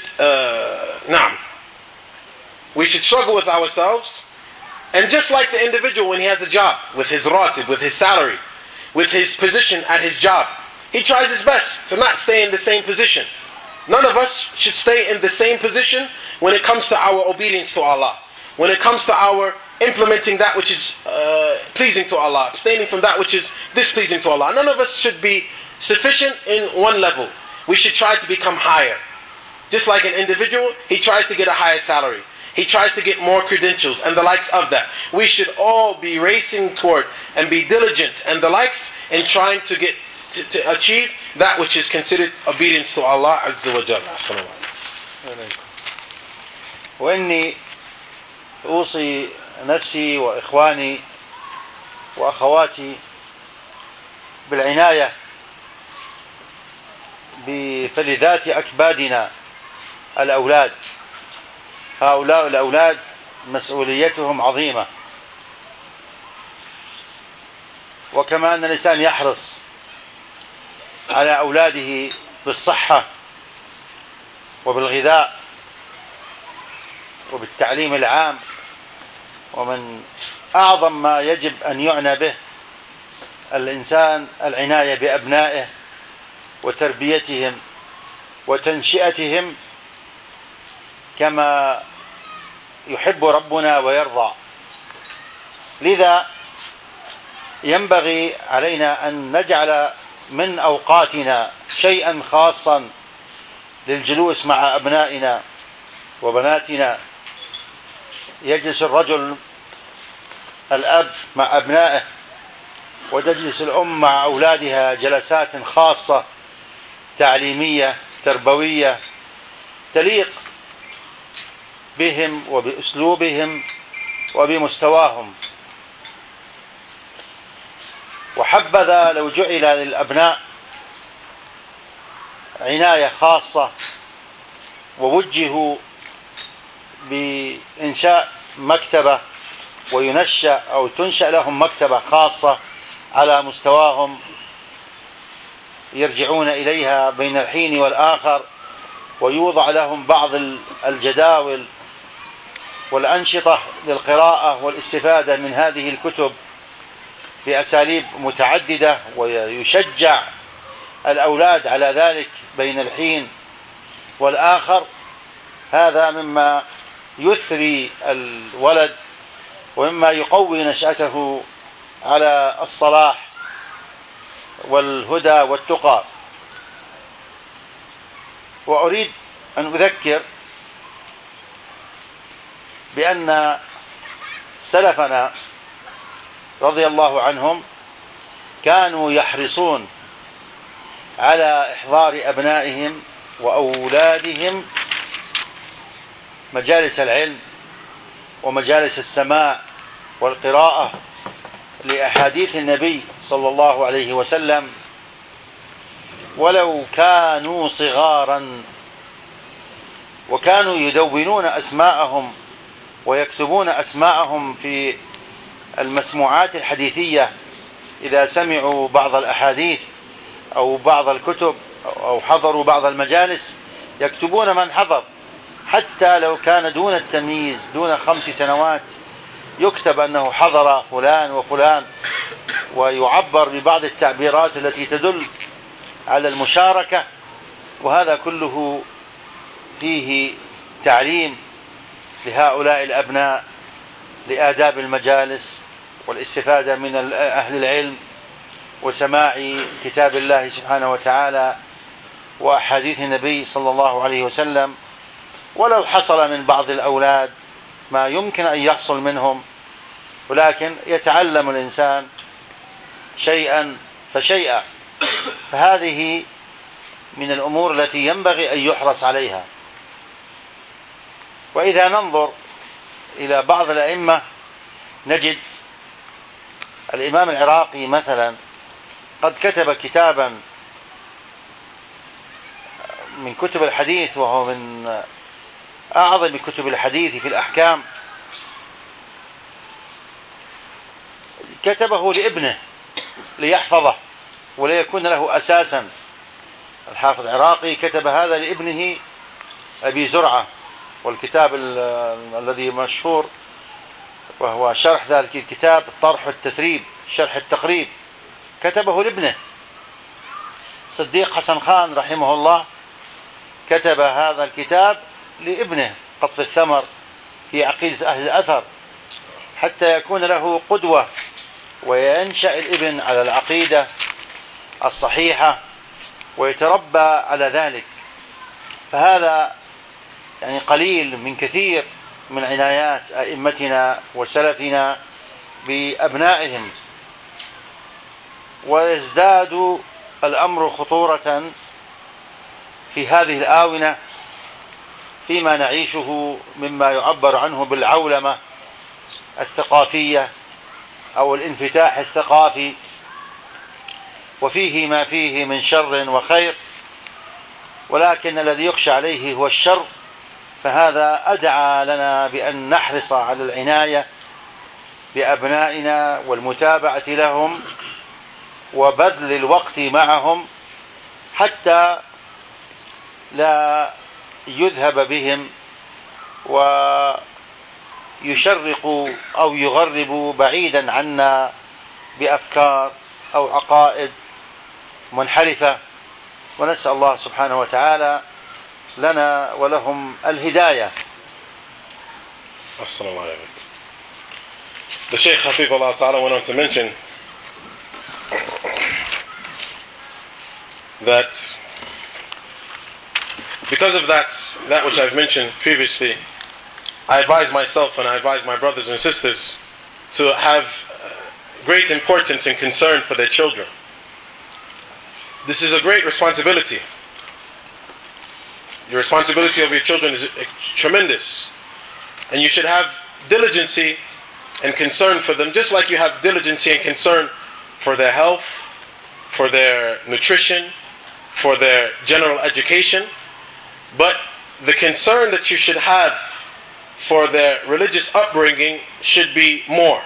struggle with ourselves. And just like the individual when he has a job, with his ratib, with his salary, with his position at his job, he tries his best to not stay in the same position. None of us should stay in the same position when it comes to our obedience to Allah. When it comes to our implementing that which is pleasing to Allah, abstaining from that which is displeasing to Allah. None of us should be sufficient in one level. We should try to become higher. Just like an individual, he tries to get a higher salary. He tries to get more credentials and the likes of that. We should all be racing toward and be diligent and the likes in trying to get to achieve that which is considered obedience to Allah Azza wa Jalla. وإني أوصي نفسي وإخواني وأخواتي بالعناية بفلذات أكبادنا الأولاد. هؤلاء الأولاد مسؤوليتهم عظيمة، وكما أن الإنسان يحرص على أولاده بالصحة وبالغذاء وبالتعليم العام، ومن أعظم ما يجب أن يعنى به الإنسان العناية بأبنائه وتربيتهم وتنشئتهم كما يحب ربنا ويرضى. لذا ينبغي علينا أن نجعل من أوقاتنا شيئا خاصا للجلوس مع أبنائنا وبناتنا. يجلس الرجل الأب مع أبنائه، وتجلس الأم مع أولادها جلسات خاصة تعليمية تربوية تليق بهم وبأسلوبهم وبمستواهم. وحبذا لو جعل للأبناء عناية خاصة ووجهوا بإنشاء مكتبة وينشأ أو تنشأ لهم مكتبة خاصة على مستواهم يرجعون إليها بين الحين والآخر، ويوضع لهم بعض الجداول والأنشطة للقراءة والاستفادة من هذه الكتب بأساليب متعددة، ويشجع الأولاد على ذلك بين الحين والآخر. هذا مما يثري الولد ومما يقوي نشأته على الصلاح والهدى والتقى. وأريد أن أذكر بأن سلفنا رضي الله عنهم كانوا يحرصون على إحضار أبنائهم وأولادهم مجالس العلم ومجالس السماع والقراءة لأحاديث النبي صلى الله عليه وسلم، ولو كانوا صغارا. وكانوا يدونون أسماءهم ويكتبون أسماءهم في المسموعات الحديثية إذا سمعوا بعض الأحاديث أو بعض الكتب أو حضروا بعض المجالس، يكتبون من حضر، حتى لو كان دون التمييز دون 5 سنوات يكتب أنه حضر فلان وفلان، ويعبر ببعض التعبيرات التي تدل على المشاركة. وهذا كله فيه تعليم لهؤلاء الأبناء لآداب المجالس والاستفادة من أهل العلم وسماع كتاب الله سبحانه وتعالى وأحاديث النبي صلى الله عليه وسلم. ولو حصل من بعض الأولاد ما يمكن أن يحصل منهم، ولكن يتعلم الإنسان شيئا فشيئا. فهذه من الأمور التي ينبغي أن يحرص عليها. وإذا ننظر إلى بعض الأئمة نجد الإمام العراقي مثلا قد كتب كتابا من كتب الحديث، وهو من أعظم كتب الحديث في الأحكام، كتبه لابنه ليحفظه وليكون له أساسا. الحافظ العراقي كتب هذا لابنه أبي زرعة، والكتاب الذي مشهور وهو شرح ذلك الكتاب طرح التثريب شرح التقريب كتبه لابنه. صديق حسن خان رحمه الله كتب هذا الكتاب لابنه قطف الثمر في عقيدة أهل الأثر، حتى يكون له قدوة وينشأ الابن على العقيدة الصحيحة ويتربى على ذلك. فهذا يعني قليل من كثير من عنايات أئمتنا وسلفنا بأبنائهم، ويزداد الأمر خطورة في هذه الآونة فيما نعيشه مما يعبر عنه بالعولمة الثقافية أو الانفتاح الثقافي، وفيه ما فيه من شر وخير، ولكن الذي يخشى عليه هو الشر. فهذا أدعى لنا بأن نحرص على العناية بأبنائنا والمتابعة لهم وبذل الوقت معهم حتى لا يذهب بهم ويشرقوا أو يغربوا بعيدا عنا بأفكار أو عقائد منحرفة. ونسأل الله سبحانه وتعالى لنا ولهم الهداية. Assalamu alaikum. The Shaykh Hafizahullah Ta'ala went on to mention that because of that which I've mentioned previously, I advise myself and I advise my brothers and sisters to have great importance and concern for their children. This is a great responsibility. Your responsibility of your children is tremendous, and you should have diligency and concern for them, just like you have diligency and concern for their health, for their nutrition, for their general education. But the concern that you should have for their religious upbringing should be more.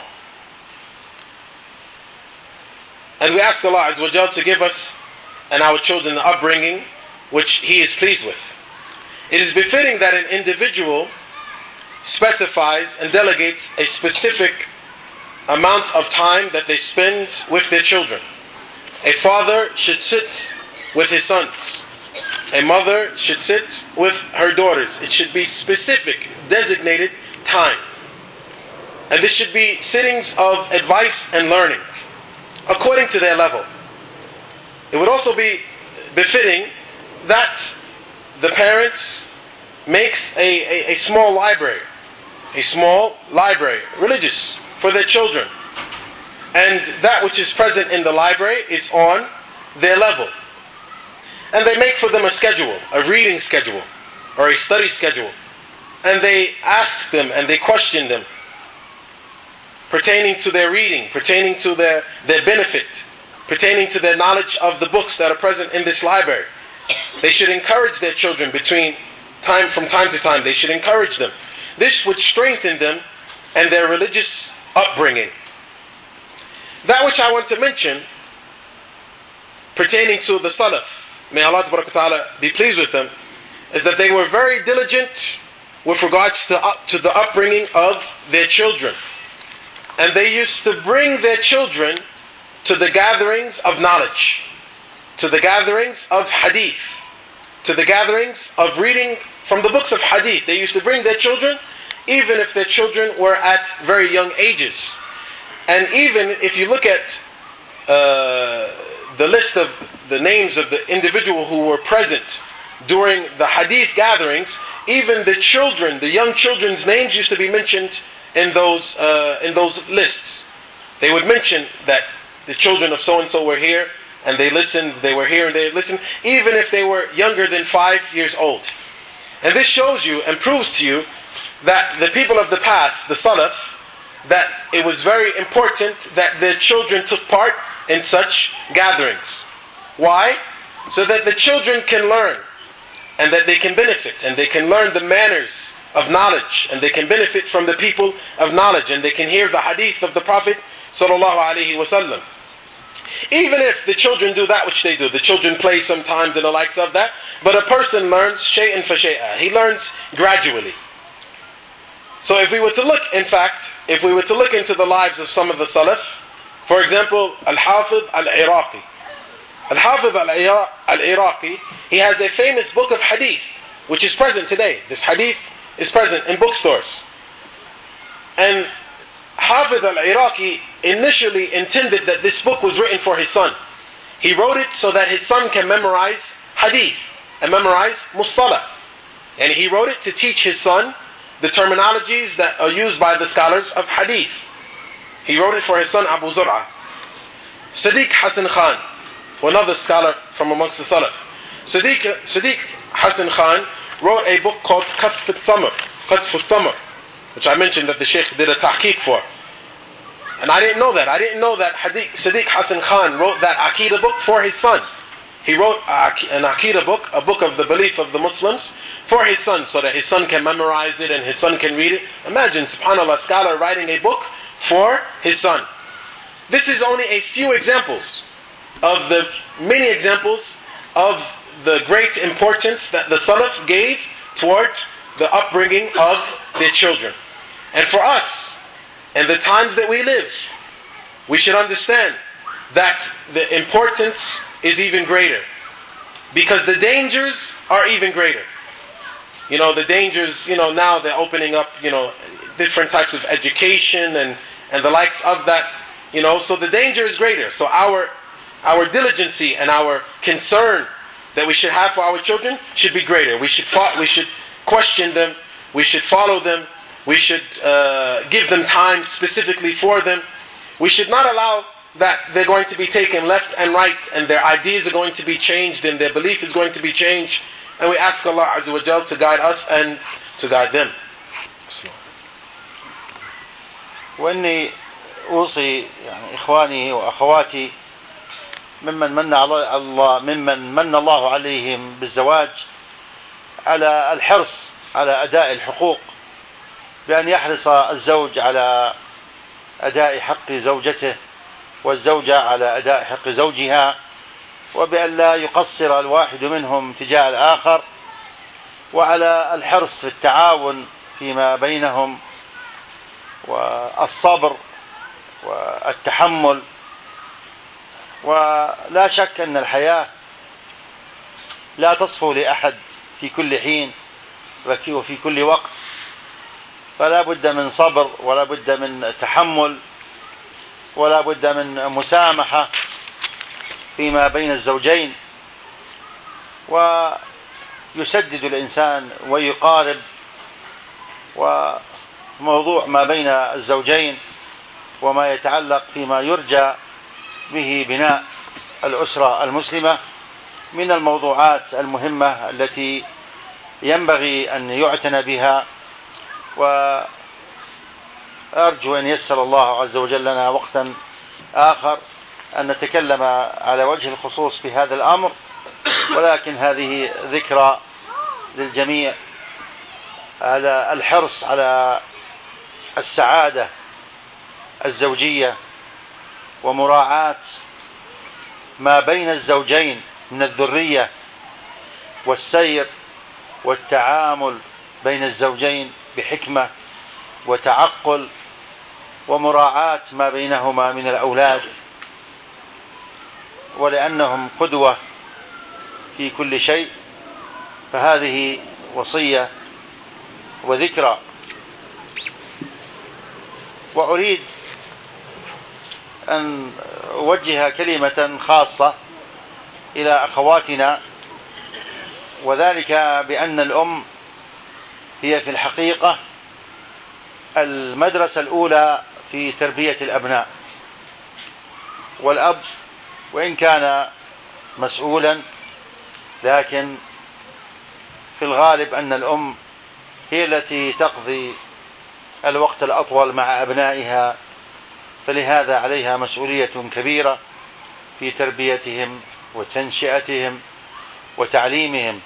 And we ask Allah Azza wa Jal to give us and our children the upbringing which He is pleased with. It is befitting that an individual specifies and delegates a specific amount of time that they spend with their children. A father should sit with his sons. A mother should sit with her daughters. It should be specific, designated time. And this should be sittings of advice and learning according to their level. It would also be befitting that the parents makes a small library, religious, for their children. And that which is present in the library is on their level. And they make for them a schedule, a reading schedule, or a study schedule. And they ask them and they question them pertaining to their reading, pertaining to their benefit, pertaining to their knowledge of the books that are present in this library. They should encourage their children from time to time. They should encourage them. This would strengthen them and their religious upbringing. That which I want to mention pertaining to the Salaf, may Allah Ta'ala be pleased with them, is that they were very diligent with regards to the upbringing of their children. And they used to bring their children to the gatherings of knowledge, to the gatherings of hadith, to the gatherings of reading from the books of hadith. They used to bring their children, even if their children were at very young ages. And even if you look at the list of the names of the individual who were present during the hadith gatherings, even the children, the young children's names used to be mentioned in those lists. They would mention that the children of so-and-so were here and they listened, they were here and they listened, even if they were younger than 5 years old. And this shows you and proves to you that the people of the past, the Salaf, that it was very important that the children took part in such gatherings. Why? So that the children can learn, and that they can benefit, and they can learn the manners of knowledge, and they can benefit from the people of knowledge, and they can hear the hadith of the Prophet sallallahu alaihi wasallam. Even if the children do that which they do, the children play sometimes and the likes of that, but a person learns shay'an fa shay'a. He learns gradually. So if we were to look, in fact, if we were to look into the lives of some of the Salaf, for example, Al-Hafidh Al-Iraqi. Al-Hafidh Al-Iraqi, he has a famous book of hadith, which is present today. This hadith is present in bookstores. And Hafidh Al-Iraqi initially intended that this book was written for his son. He wrote it so that his son can memorize hadith and memorize mustalah. And he wrote it to teach his son the terminologies that are used by the scholars of hadith. He wrote it for his son Abu Zur'a. Sadiq Hassan Khan, another scholar from amongst the Salaf. Sadiq Hassan Khan wrote a book called Qatf al-Tamr, which I mentioned that the Sheikh did a tahqiq for. And I didn't know that. I didn't know that Sadiq Hassan Khan wrote that Aqidah book for his son. He wrote an Aqidah book, a book of the belief of the Muslims, for his son, so that his son can memorize it and his son can read it. Imagine, subhanAllah, a scholar writing a book for his son. This is only a few examples of the many examples of the great importance that the Salaf gave toward the upbringing of their children. And for us, and the times that we live, we should understand that the importance is even greater, because the dangers are even greater. You know, the dangers, now they're opening up, different types of education and the likes of that, so the danger is greater. So our diligency and our concern that we should have for our children should be greater. We should question them, we should follow them, we should give them time specifically for them. We should not allow that they're going to be taken left and right, and their ideas are going to be changed, and their belief is going to be changed. And we ask Allah Azza wa Jal to guide us and to guide them. وإني أوصي إخواني وأخواتي ممن من الله عليهم بالزواج على الحرص على أداء الحقوق، بأن يحرص الزوج على أداء حق زوجته والزوجة على أداء حق زوجها، وبأن لا يقصر الواحد منهم تجاه الآخر، وعلى الحرص في التعاون فيما بينهم والصبر والتحمل. ولا شك أن الحياة لا تصفو لأحد في كل حين وفي كل وقت، فلا بد من صبر، ولا بد من تحمل، ولا بد من مسامحة فيما بين الزوجين، ويسدد الإنسان ويقارب. وموضوع ما بين الزوجين وما يتعلق فيما يرجى به بناء الأسرة المسلمة من الموضوعات المهمة التي ينبغي أن يعتنى بها. وأرجو أن يسر الله عز وجل لنا وقتا آخر أن نتكلم على وجه الخصوص في هذا الأمر، ولكن هذه ذكرى للجميع على الحرص على السعادة الزوجية ومراعاة ما بين الزوجين من الذرية والسير والتعامل بين الزوجين بحكمة وتعقل، ومراعاة ما بينهما من الأولاد، ولأنهم قدوة في كل شيء. فهذه وصية وذكرى. وأريد أن أوجه كلمة خاصة إلى أخواتنا، وذلك بأن الأم هي في الحقيقة المدرسة الأولى في تربية الأبناء، والأب وإن كان مسؤولا، لكن في الغالب أن الأم هي التي تقضي الوقت الأطول مع أبنائها، فلهذا عليها مسؤولية كبيرة في تربيتهم وتنشئتهم وتعليمهم.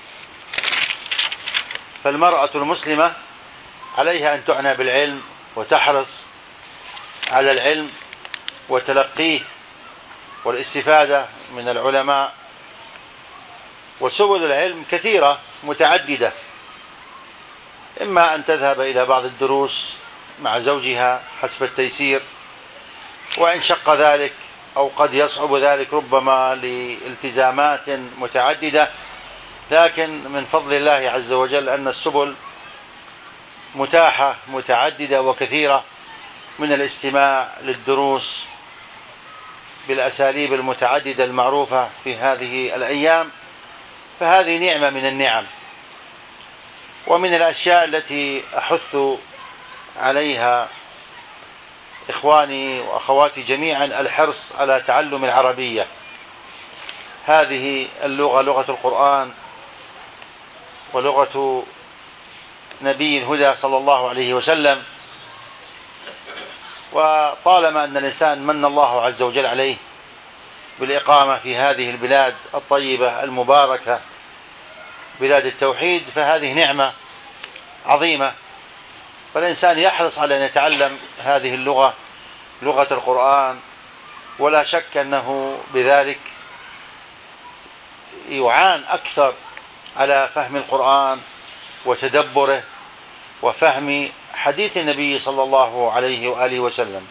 فالمرأة المسلمة عليها أن تعنى بالعلم وتحرص على العلم وتلقيه والاستفادة من العلماء. وسبل العلم كثيرة متعددة، إما أن تذهب إلى بعض الدروس مع زوجها حسب التيسير، وإن شق ذلك أو قد يصعب ذلك ربما لالتزامات متعددة، لكن من فضل الله عز وجل أن السبل متاحة متعددة وكثيرة، من الاستماع للدروس بالأساليب المتعددة المعروفة في هذه الأيام، فهذه نعمة من النعم. ومن الأشياء التي أحث عليها إخواني وأخواتي جميعا الحرص على تعلم العربية. هذه اللغة لغة القرآن ولغة نبي الهدى صلى الله عليه وسلم، وطالما أن الإنسان من الله عز وجل عليه بالإقامة في هذه البلاد الطيبة المباركة بلاد التوحيد، فهذه نعمة عظيمة، فالإنسان يحرص على أن يتعلم هذه اللغة لغة القرآن، ولا شك أنه بذلك يعان أكثر على فهم القرآن وتدبره وفهم حديث النبي صلى الله عليه وآله وسلم.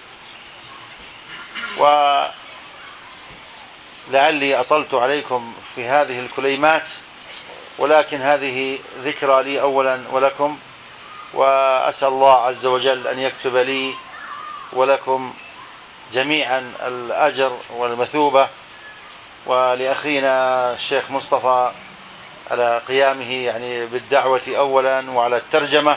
ولعلي أطلت عليكم في هذه الكلمات، ولكن هذه ذكرى لي أولا ولكم، وأسأل الله عز وجل أن يكتب لي ولكم جميعا الأجر والمثوبة، ولأخينا الشيخ مصطفى على قيامه يعني بالدعوة أولا وعلى الترجمة،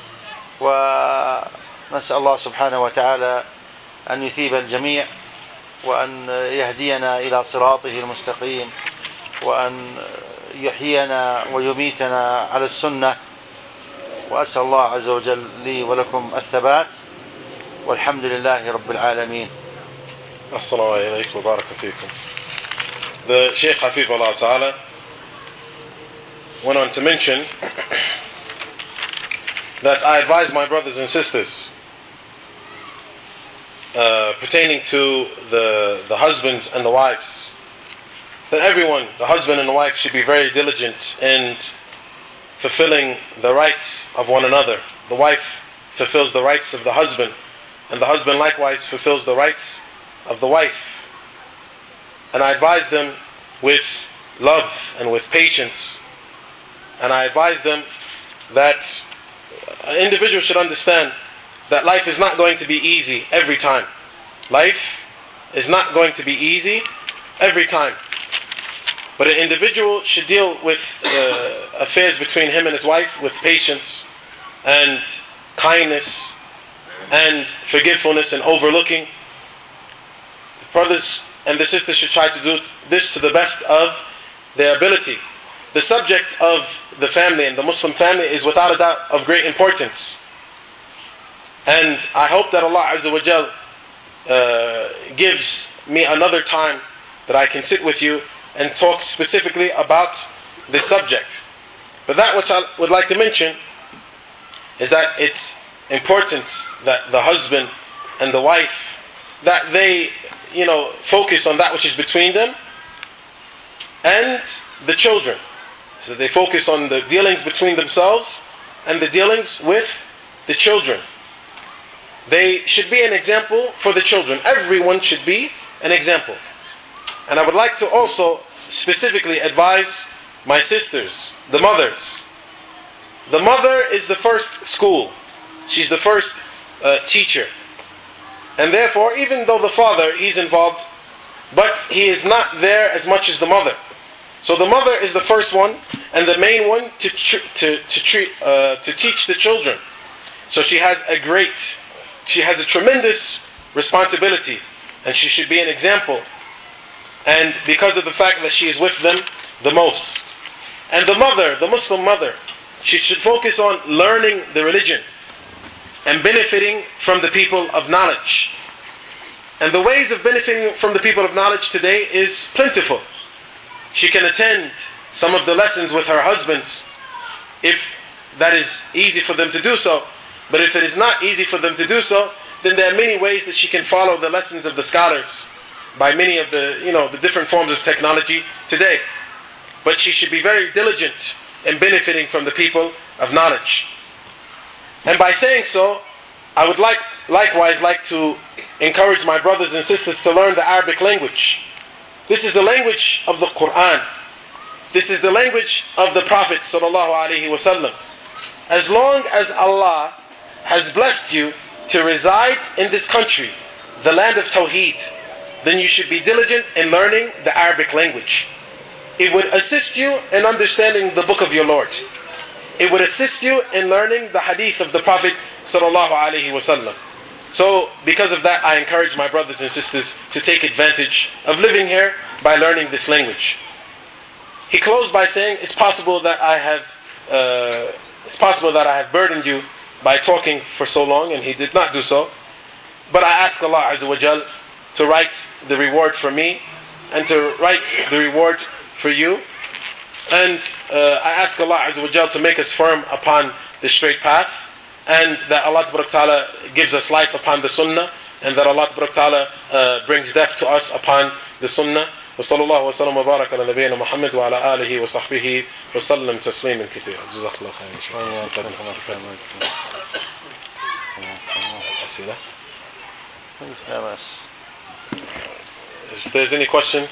ونسأل الله سبحانه وتعالى أن يثيب الجميع وأن يهدينا إلى صراطه المستقيم، وأن يحيينا ويميتنا على السنة، وأسأل الله عز وجل لي ولكم الثبات، والحمد لله رب العالمين. السلام عليكم وبارك فيكم. The Shaykh Hafizahullah Ta'ala went on to mention that I advise my brothers and sisters pertaining to the husbands and the wives, that everyone, the husband and the wife, should be very diligent in fulfilling the rights of one another. The wife fulfills the rights of the husband, and the husband likewise fulfills the rights of the wife. And I advise them with love and with patience, and I advise them that an individual should understand that life is not going to be easy every time. Life is not going to be easy every time. But an individual should deal with affairs between him and his wife with patience and kindness and forgetfulness and overlooking. The brothers and the sisters should try to do this to the best of their ability. The subject of the family and the Muslim family is without a doubt of great importance. And I hope that Allah Azza wa Jal gives me another time that I can sit with you and talk specifically about this subject. But that which I would like to mention is that it's important that the husband and the wife, that they, focus on that which is between them and the children. So they focus on the dealings between themselves and the dealings with the children. They should be an example for the children. Everyone should be an example. And I would like to also specifically advise my sisters, the mothers. The mother is the first school. She's the first teacher. And therefore, even though the father, he's involved, but he is not there as much as the mother. So the mother is the first one and the main one to teach the children. So she has a tremendous responsibility, and she should be an example and because of the fact that she is with them the most. And the mother, the Muslim mother, she should focus on learning the religion and benefiting from the people of knowledge. And the ways of benefiting from the people of knowledge today is plentiful. She can attend some of the lessons with her husbands if that is easy for them to do so. But if it is not easy for them to do so, then there are many ways that she can follow the lessons of the scholars by many of the different forms of technology today. But she should be very diligent in benefiting from the people of knowledge. And by saying so, I would likewise like to encourage my brothers and sisters to learn the Arabic language. This is the language of the Quran. This is the language of the Prophet ﷺ. As long as Allah has blessed you to reside in this country, the land of Tawheed, then you should be diligent in learning the Arabic language. It would assist you in understanding the book of your Lord. It would assist you in learning the hadith of the Prophet ﷺ. So because of that, I encourage my brothers and sisters to take advantage of living here by learning this language. He closed by saying, it's possible that I have burdened you by talking for so long, and he did not do so. But I ask Allah Azza wa Jal to write the reward for me and to write the reward for you. And I ask Allah Azza wa Jal to make us firm upon the straight path, and that Allah Ta'ala gives us life upon the Sunnah, and that Allah Ta'ala brings death to us upon the Sunnah. وصلى الله وسلم وبارك على نبينا محمد وعلى آله وصحبه وسلم تسليما كثيرا. جزاك الله خيرا. أسئلة؟ If there's any questions.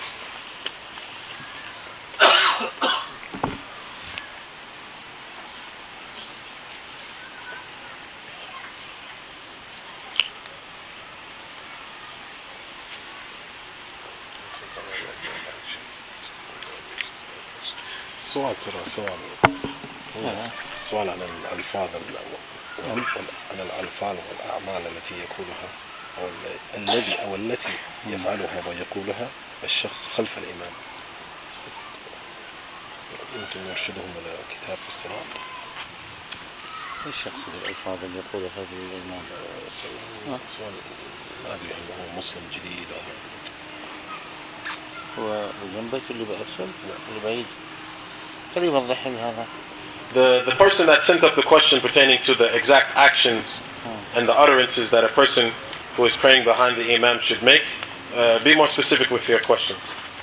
سؤال عن الألفاظ والأعمال التي يقولها أو الذي أو التي يفعلها ويقولها الشخص خلف الإمام، يمكن يرشدهم إلى كتاب في الصلاة. الشخص الألفاظ اللي يقولها هذه الإمام سؤال ما أدري هل هو مسلم جديد هو جنبك اللي بأرسل اللي بعيد. The person that sent up the question pertaining to the exact actions and the utterances that a person who is praying behind the imam should make, be more specific with your question.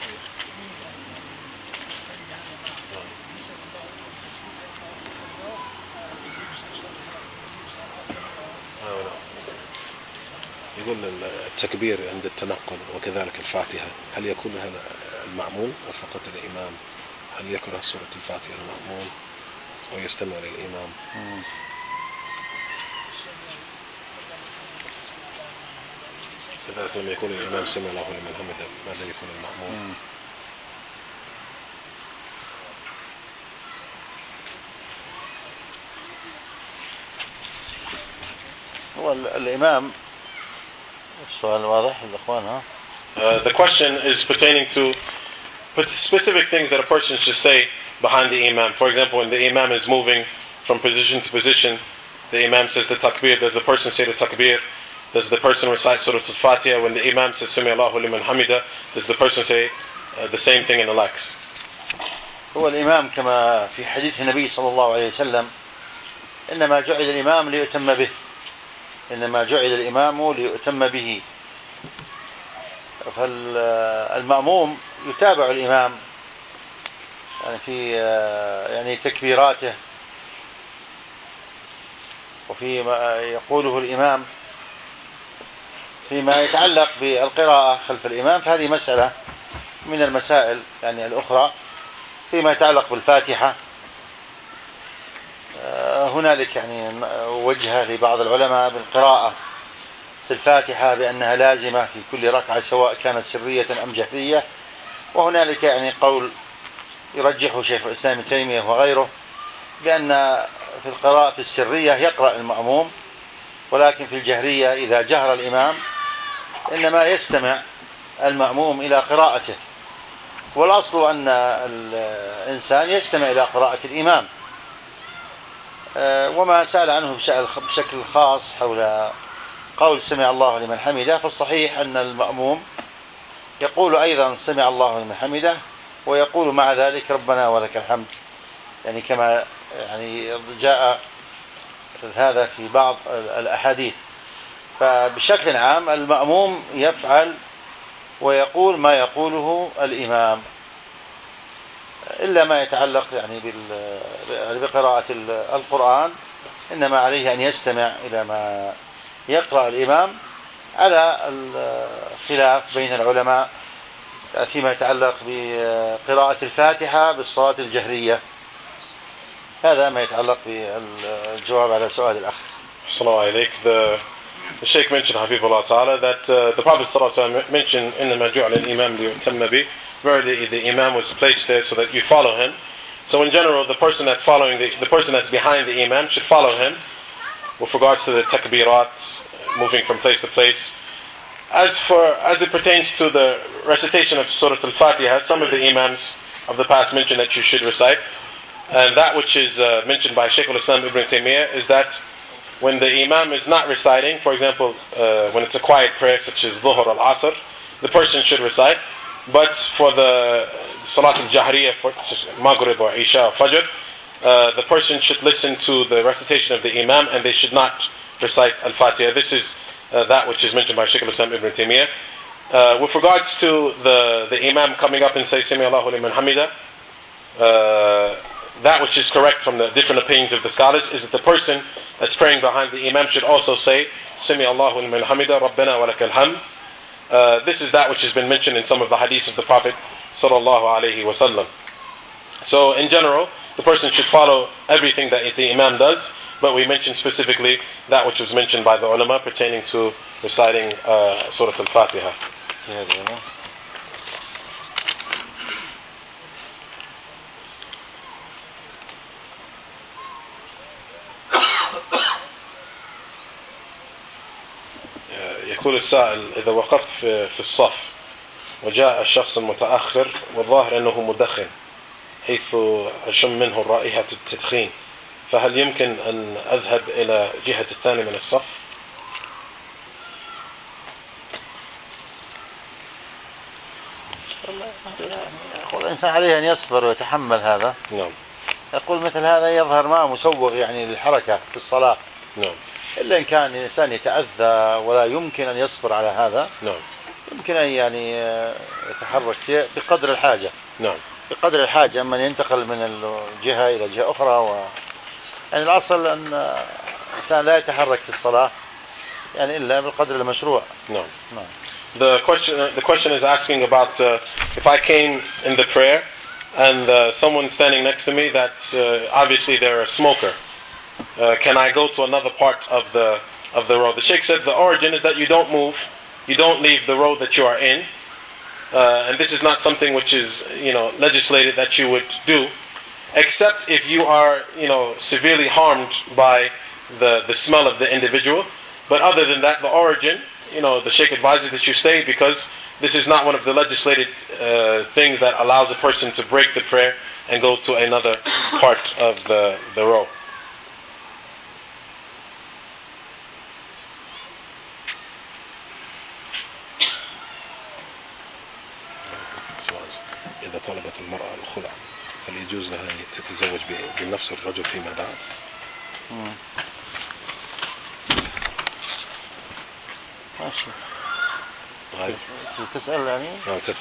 يقول التكبير عند التنقل وكذلك الفاتحة هل يكون هذا المأموم أو فقط الإمام؟ هل يقرأ سورة الفاتحة المأموم ويستمع للإمام؟ كذلك لما يكون الإمام سمع الله لمن حمده ماذا يكون المأموم؟ هو الإمام السؤال واضح للإخوان ها؟ The question is pertaining to specific things that a person should say behind the imam. For example, when the imam is moving from position to position, the imam says the takbir. Does the person say the takbir? Does the person recite Surah Al-Fatiha? When the imam says Sami Allahu liman hamida, does the person say the same thing and the likes? هو الإمام كما في حديث النبي صلى الله عليه وسلم إنما جعل الإمام ليؤتم به. إنما جعل الإمام ليؤتم به. فالمأموم يتابع الإمام يعني في تكبيراته وفي ما يقوله الإمام فيما يتعلق بالقراءة خلف الإمام، فهذه مسألة من المسائل يعني الأخرى. فيما يتعلق بالفاتحة هنالك يعني وجهة لبعض العلماء بالقراءة في الفاتحة بأنها لازمة في كل ركعة سواء كانت سرية أم جهرية، وهنالك يعني قول يرجحه شيخ الإسلام ابن تيمية وغيره بأن في القراءة السرية يقرأ المأموم، ولكن في الجهرية إذا جهر الإمام إنما يستمع المأموم إلى قراءته والأصل أن الإنسان يستمع إلى قراءة الإمام. وما سأل عنه بشكل خاص حول قول سمع الله لمن حمده، فالصحيح أن المأموم يقول أيضا سمع الله لمن حمده، ويقول مع ذلك ربنا ولك الحمد، يعني كما يعني جاء هذا في بعض الأحاديث. فبشكل عام المأموم يفعل ويقول ما يقوله الإمام، إلا ما يتعلق يعني بقراءة القرآن، إنما عليه أن يستمع إلى ما يقرأ الإمام، على الخلاف بين العلماء فيما يتعلق بقراءة الفاتحة بالصلاة الجهرية. هذا ما يتعلق بالجواب على سؤال الأخ. Assalamu alaikum. The Sheikh mentioned, Habibullah Ta'ala, that the Prophet ﷺ mentioned, إِنَّمَا جُعْلَ الْإِمَامُ لِيُؤْتَمَّ بِهِ. Verily, the Imam was placed there so that you follow him. So in general, the person that's following, the person that's behind the Imam should follow him with regards to the takbirat, moving from place to place. As it pertains to the recitation of Surah Al-Fatiha, some of the Imams of the past mentioned that you should recite. And that which is mentioned by Shaykh al-Islam Ibn Taymiyyah is that when the Imam is not reciting, for example, when it's a quiet prayer such as Dhuhr al-Asr, the person should recite. But for the Salat al-Jahriyah, for Maghrib or Isha or Fajr, the person should listen to the recitation of the Imam and they should not recite Al-Fatiha. This is that which is mentioned by Shaykh al-Islam Ibn Taymiyyah. With regards to the Imam coming up and say, Sami Allahu liman hamida, that which is correct from the different opinions of the scholars is that the person that's praying behind the Imam should also say, Sami Allahu liman hamida, Rabbana wa lakal hamd. This is that which has been mentioned in some of the hadiths of the Prophet sallallahu alaihi wasallam. So in general, the person should follow everything that the Imam does, but we mentioned specifically that which was mentioned by the ulama pertaining to reciting Surah Al-Fatiha. يقول السائل: إذا وقفت في الصف وجاء الشخص المتأخر والظاهر أنه مدخن حيث أشم منه رائحة التدخين، فهل يمكن أن أذهب إلى جهة الثاني من الصف؟ يقول الإنسان عليه أن يصبر ويتحمل هذا. نعم. يقول مثل هذا يظهر ما مسوغ يعني للحركة في الصلاة. نعم. إلا إن كان الإنسان يتأذى ولا يمكن أن يصبر على هذا. نعم. يمكن أن يعني يتحرك بقدر الحاجة. نعم. بقدر الحاجة، أما ينتقل من الجهة إلى جهة أخرى يعني الأصل أن الإنسان لا يتحرك في الصلاة يعني إلا بالقدر المشروع. نعم. نعم. The question is asking about if I came in the prayer and someone standing next to me that obviously they're a smoker, can I go to another part of the road? The Sheikh said the origin is that you don't move, you don't leave the road that you are in, and this is not something which is legislated that you would do, except if you are severely harmed by the smell of the individual. But other than that, the origin, the Sheikh advises that you stay, because this is not one of the legislated things that allows a person to break the prayer and go to another part of the road. إذا طلبت المرأة الخلع هل يجوز لها أن تتزوج بنفس الرجل فيما بعد؟ ماشي. تسأل يعني؟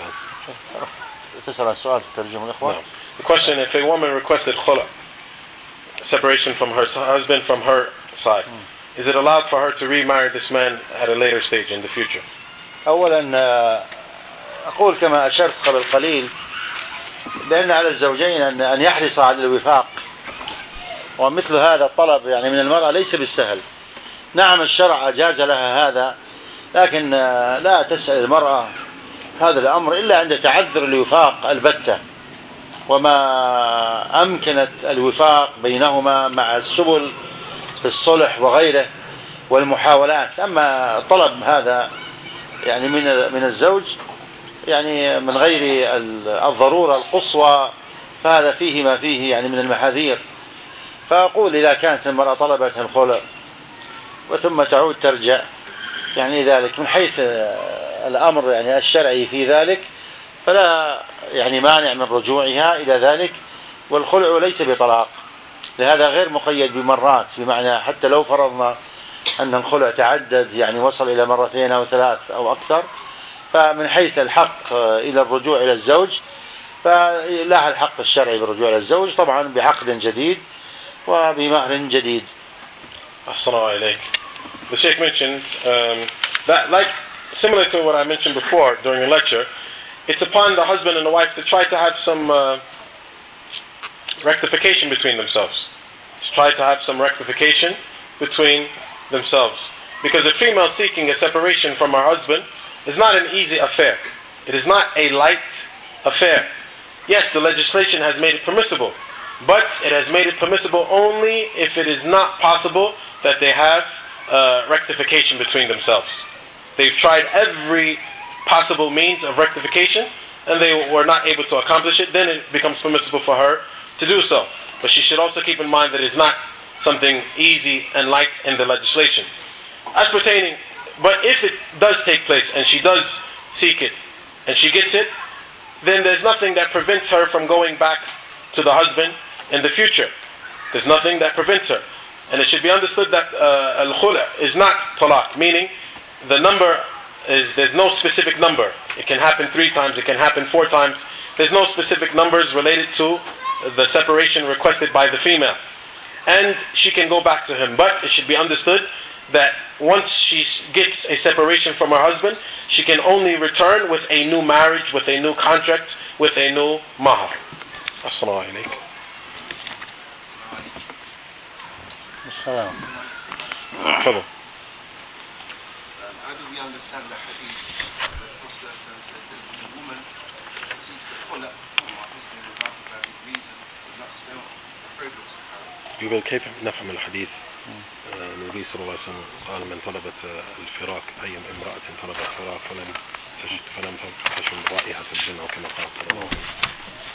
تسأل السؤال تترجم الإخوان. No. The question: if a woman requested khula, separation from her husband from her side, is it allowed for her to remarry this man at a later stage in the future? أولا أقول كما أشرت قبل قليل بأن على الزوجين أن يحرص على الوفاق، ومثل هذا الطلب يعني من المرأة ليس بالسهل. نعم الشرع أجاز لها هذا، لكن لا تسأل المرأة هذا الأمر إلا عند تعذر الوفاق البتة، وما أمكنت الوفاق بينهما مع السبل في الصلح وغيره والمحاولات. أما طلب هذا يعني من الزوج يعني من غير الضرورة القصوى فهذا فيه ما فيه يعني من المحاذير. فأقول إذا كانت المرأة طلبت الخلع وثم تعود ترجع يعني ذلك من حيث الأمر يعني الشرعي في ذلك فلا يعني مانع من رجوعها إلى ذلك، والخلع ليس بطلاق، لهذا غير مقيد بمرات، بمعنى حتى لو فرضنا أن الخلع تعدد يعني وصل إلى مرتين أو ثلاث أو أكثر، فمن حيث الحق إلى الرجوع إلى الزوج فلها الحق الشرعي بالرجوع إلى الزوج، طبعا بعقد جديد وبمهر جديد. Assalamu alaikum. The Sheikh mentioned that, like similar to what I mentioned before during the lecture, it's upon the husband and the wife to try to have some rectification between themselves. To try to have some rectification between themselves. Because a female seeking a separation from her husband is not an easy affair. It is not a light affair. Yes, the legislation has made it permissible, but it has made it permissible only if it is not possible that they have rectification between themselves. They've tried every possible means of rectification and they were not able to accomplish it, then it becomes permissible for her to do so. But she should also keep in mind that it's not something easy and light in the legislation. As pertaining, but if it does take place and she does seek it and she gets it, then there's nothing that prevents her from going back to the husband in the future. There's nothing that prevents her. And it should be understood that al-khula is not talaq, meaning the number is, there's no specific number. It can happen 3 times, it can happen 4 times. There's no specific numbers related to the separation requested by the female. And she can go back to him. But it should be understood that once she gets a separation from her husband, she can only return with a new marriage, with a new contract, with a new mahar. Assalamu alaikum. Assalam. How do we understand the hadith that the Prophet said that the woman seeks the khula from her husband without a valid reason will not smell the fragrance of her? يقول كيف نفهم الحديث؟ النبي صلى الله عليه وسلم قال من طلبت الفراق، أي امرأة طلبت الفراق فلم تشم رائحة الجنة، وكما قال صلى الله عليه وسلم.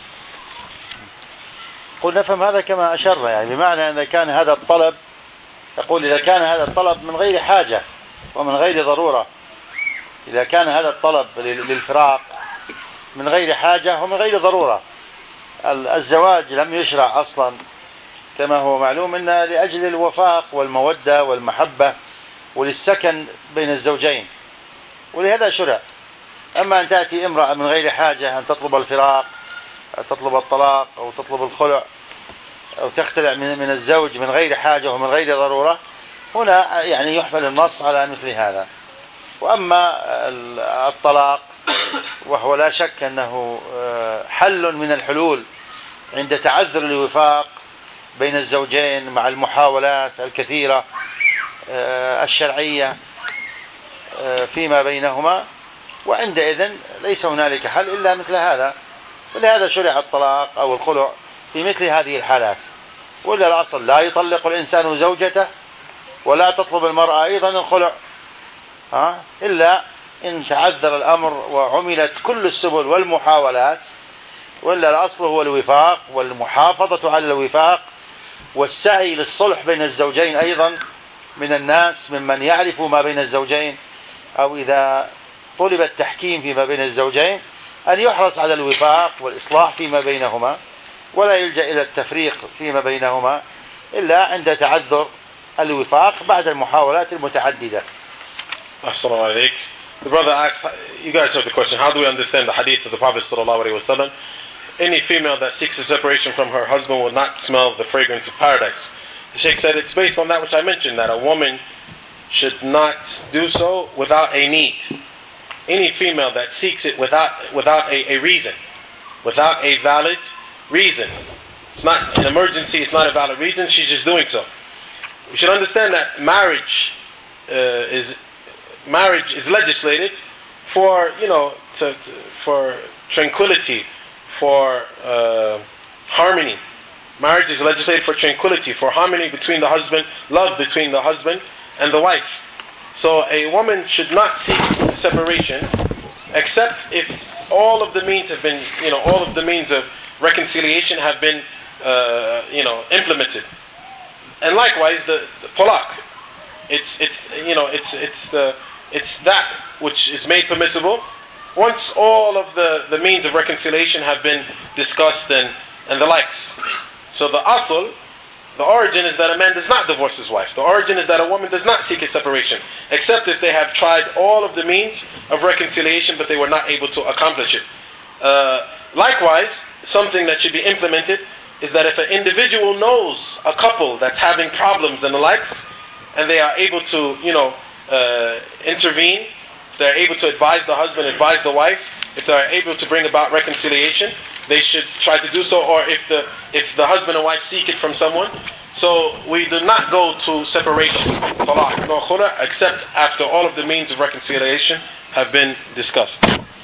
قل نفهم هذا كما أشرنا، يعني بمعنى أن كان هذا الطلب، يقول إذا كان هذا الطلب من غير حاجة ومن غير ضرورة، إذا كان هذا الطلب للفراق من غير حاجة ومن غير ضرورة. الزواج لم يشرع أصلا كما هو معلوم إن لأجل الوفاق والمودة والمحبة وللسكن بين الزوجين، ولهذا شرع. أما أن تأتي امرأة من غير حاجة أن تطلب الفراق، تطلب الطلاق أو تطلب الخلع أو تختلع من الزوج من غير حاجة ومن غير ضرورة، هنا يعني يحمل النص على مثل هذا. وأما الطلاق وهو لا شك أنه حل من الحلول عند تعذر الوفاق بين الزوجين مع المحاولات الكثيرة الشرعية فيما بينهما، وعندئذ ليس هنالك حل إلا مثل هذا. ولهذا شرع الطلاق أو الخلع في مثل هذه الحالات. ولا الأصل لا يطلق الإنسان زوجته ولا تطلب المرأة أيضا الخلع إلا إن تعذر الأمر وعملت كل السبل والمحاولات. ولا الأصل هو الوفاق والمحافظة على الوفاق والسعي للصلح بين الزوجين أيضا من الناس ممن يعرف ما بين الزوجين، أو إذا طلب التحكيم فيما بين الزوجين أن يحرص على الوفاق والإصلاح فيما بينهما، ولا يلجأ إلى التفريق فيما بينهما إلا عند تعذر الوفاق بعد المحاولات المتعددة. Assalamu alaikum. The brother asked, you guys heard the question, how do we understand the hadith of the Prophet sallallahu alaihi wasallam? Any female that seeks a separation from her husband will not smell the fragrance of paradise. The Sheikh said it's based on that which I mentioned, that a woman should not do so without a need. Any female that seeks it without a reason, without a valid reason. It's not an emergency, it's not a valid reason, she's just doing so. We should understand that marriage is legislated for, for tranquility, for harmony. Marriage is legislated for tranquility, for harmony between the husband, love between the husband and the wife. So a woman should not seek separation except if all of the means have been, all of the means of reconciliation have been, implemented. And likewise, the talaq, it's that which is made permissible once all of the means of reconciliation have been discussed and the likes. So the asl, the origin is that a man does not divorce his wife. The origin is that a woman does not seek a separation, except if they have tried all of the means of reconciliation but they were not able to accomplish it. Likewise, something that should be implemented is that if an individual knows a couple that's having problems and the likes, and they are able to, intervene, they're able to advise the husband, advise the wife, if they're able to bring about reconciliation, they should try to do so, or if the husband and wife seek it from someone. So we do not go to separation, talaq, no khula, except after all of the means of reconciliation have been discussed.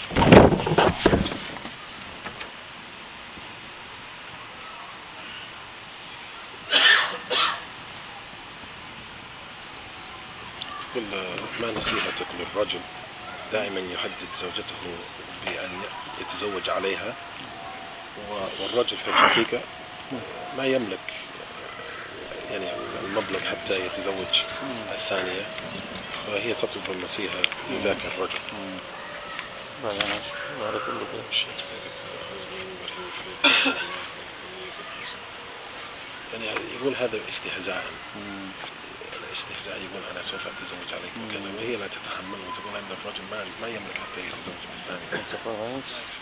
ما نصيحتك للرجل دائما يهدد زوجته بأن يتزوج عليها، والرجل في الحقيقة ما يملك يعني المبلغ حتى يتزوج الثانية، فهي تطلب النصيحة لذاك الرجل. يعني يقول هذا استهزاء، الاستهزاء، يقول أنا سوف أتزوج عليك وكذا، وهي لا تتحمل وتقول أن الرجل ما يملك حتى يتزوج بالثانية.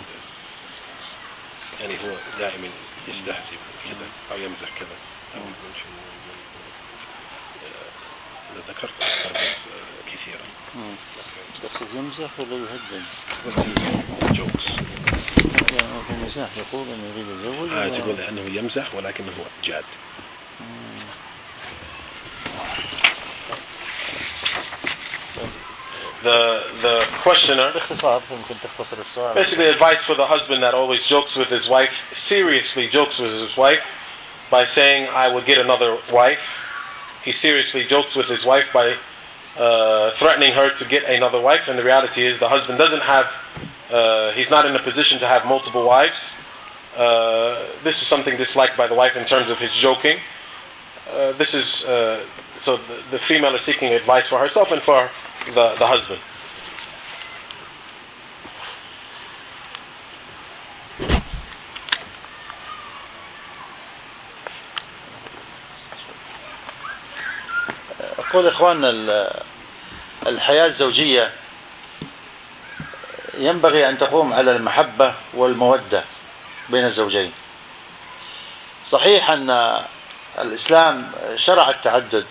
يعني هو دائما يستهزئ كذا أو يمزح كذا أو يقول شيء. ذكرت أكثر بس كثيرا. تقصد يمزح ولا يهدد؟ جوكس. يعني في المزاح يقول أنه يريد يتزوج. تقول أنه يمزح ولكنه جاد. The questioner basically advice for the husband that always jokes with his wife, seriously jokes with his wife by saying, I would get another wife. He seriously jokes with his wife by threatening her to get another wife, and the reality is the husband doesn't have, he's not in a position to have multiple wives. This is something disliked by the wife in terms of his joking. This is so the female is seeking advice for herself and for the husband. أقول إخواننا الحياة الزوجية ينبغي أن تقوم على المحبة والمودة بين الزوجين. صحيح أن الإسلام شرع التعدد،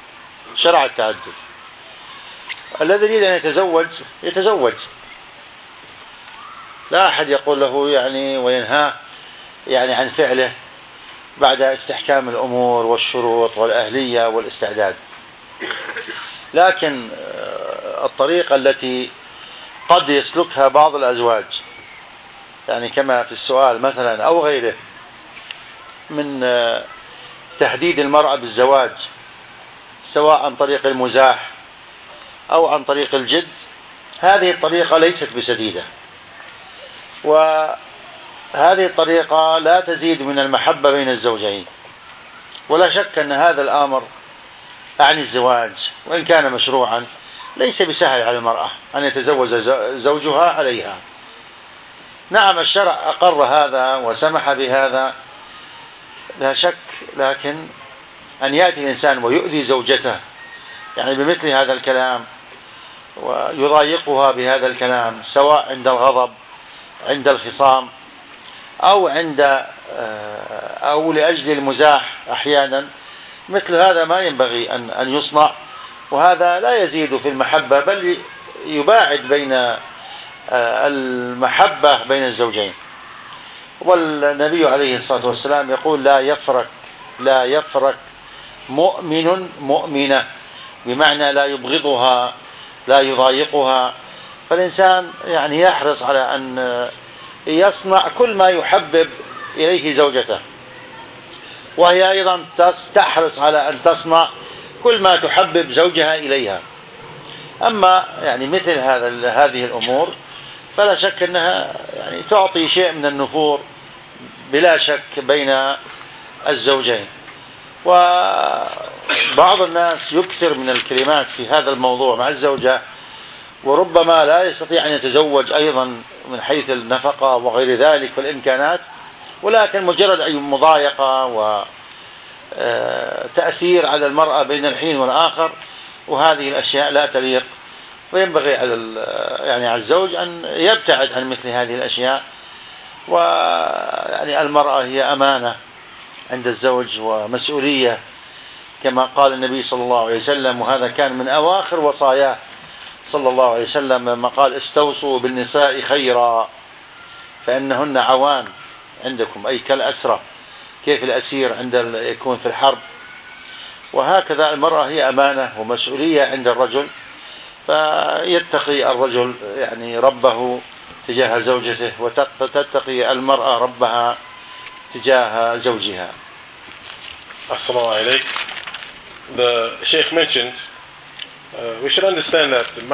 الذي يريد أن يتزوج، لا أحد يقول له يعني وينهاه يعني عن فعله بعد استحكام الأمور والشروط والأهلية والاستعداد. لكن الطريقة التي قد يسلكها بعض الأزواج، يعني كما في السؤال مثلا أو غيره، من تهديد المرأة بالزواج سواء عن طريق المزاح أو عن طريق الجد، هذه الطريقة ليست بسديدة، وهذه الطريقة لا تزيد من المحبة بين الزوجين. ولا شك أن هذا الأمر عن الزواج وإن كان مشروعا ليس بسهل على المرأة أن يتزوج زوجها عليها. نعم الشرع أقر هذا وسمح بهذا لا شك، لكن أن يأتي الإنسان ويؤذي زوجته يعني بمثل هذا الكلام ويضايقها بهذا الكلام، سواء عند الغضب، عند الخصام، أو لأجل المزاح أحيانا، مثل هذا ما ينبغي أن يصنع، وهذا لا يزيد في المحبة بل يباعد بين المحبة بين الزوجين. والنبي عليه الصلاة والسلام يقول لا يفرق مؤمن مؤمنة، بمعنى لا يبغضها لا يضايقها. فالإنسان يعني يحرص على أن يصنع كل ما يحبب إليه زوجته، وهي أيضا تحرص على أن تصنع كل ما تحبب زوجها إليها. أما يعني مثل هذه الأمور فلا شك أنها يعني تعطي شيء من النفور بلا شك بين الزوجين. وبعض الناس يكثر من الكلمات في هذا الموضوع مع الزوجة، وربما لا يستطيع أن يتزوج أيضا من حيث النفقة وغير ذلك والإمكانات، ولكن مجرد أي مضايقة وتأثير على المرأة بين الحين والآخر، وهذه الأشياء لا تليق. وينبغي على الزوج أن يبتعد عن مثل هذه الأشياء. ويعني المرأة هي أمانة عند الزوج ومسؤولية كما قال النبي صلى الله عليه وسلم، وهذا كان من أواخر وصاياه صلى الله عليه وسلم لما قال استوصوا بالنساء خيرا فإنهن عوان عندكم، أي كالأسرة، كيف الأسير يكون في الحرب. وهكذا المرأة هي أمانة ومسؤولية عند الرجل، فيتقي الرجل يعني ربه تجاه زوجته، وتتقي المرأة ربها تجاه زوجها. Assalamu alaikum. The Sheikh mentioned we should understand that the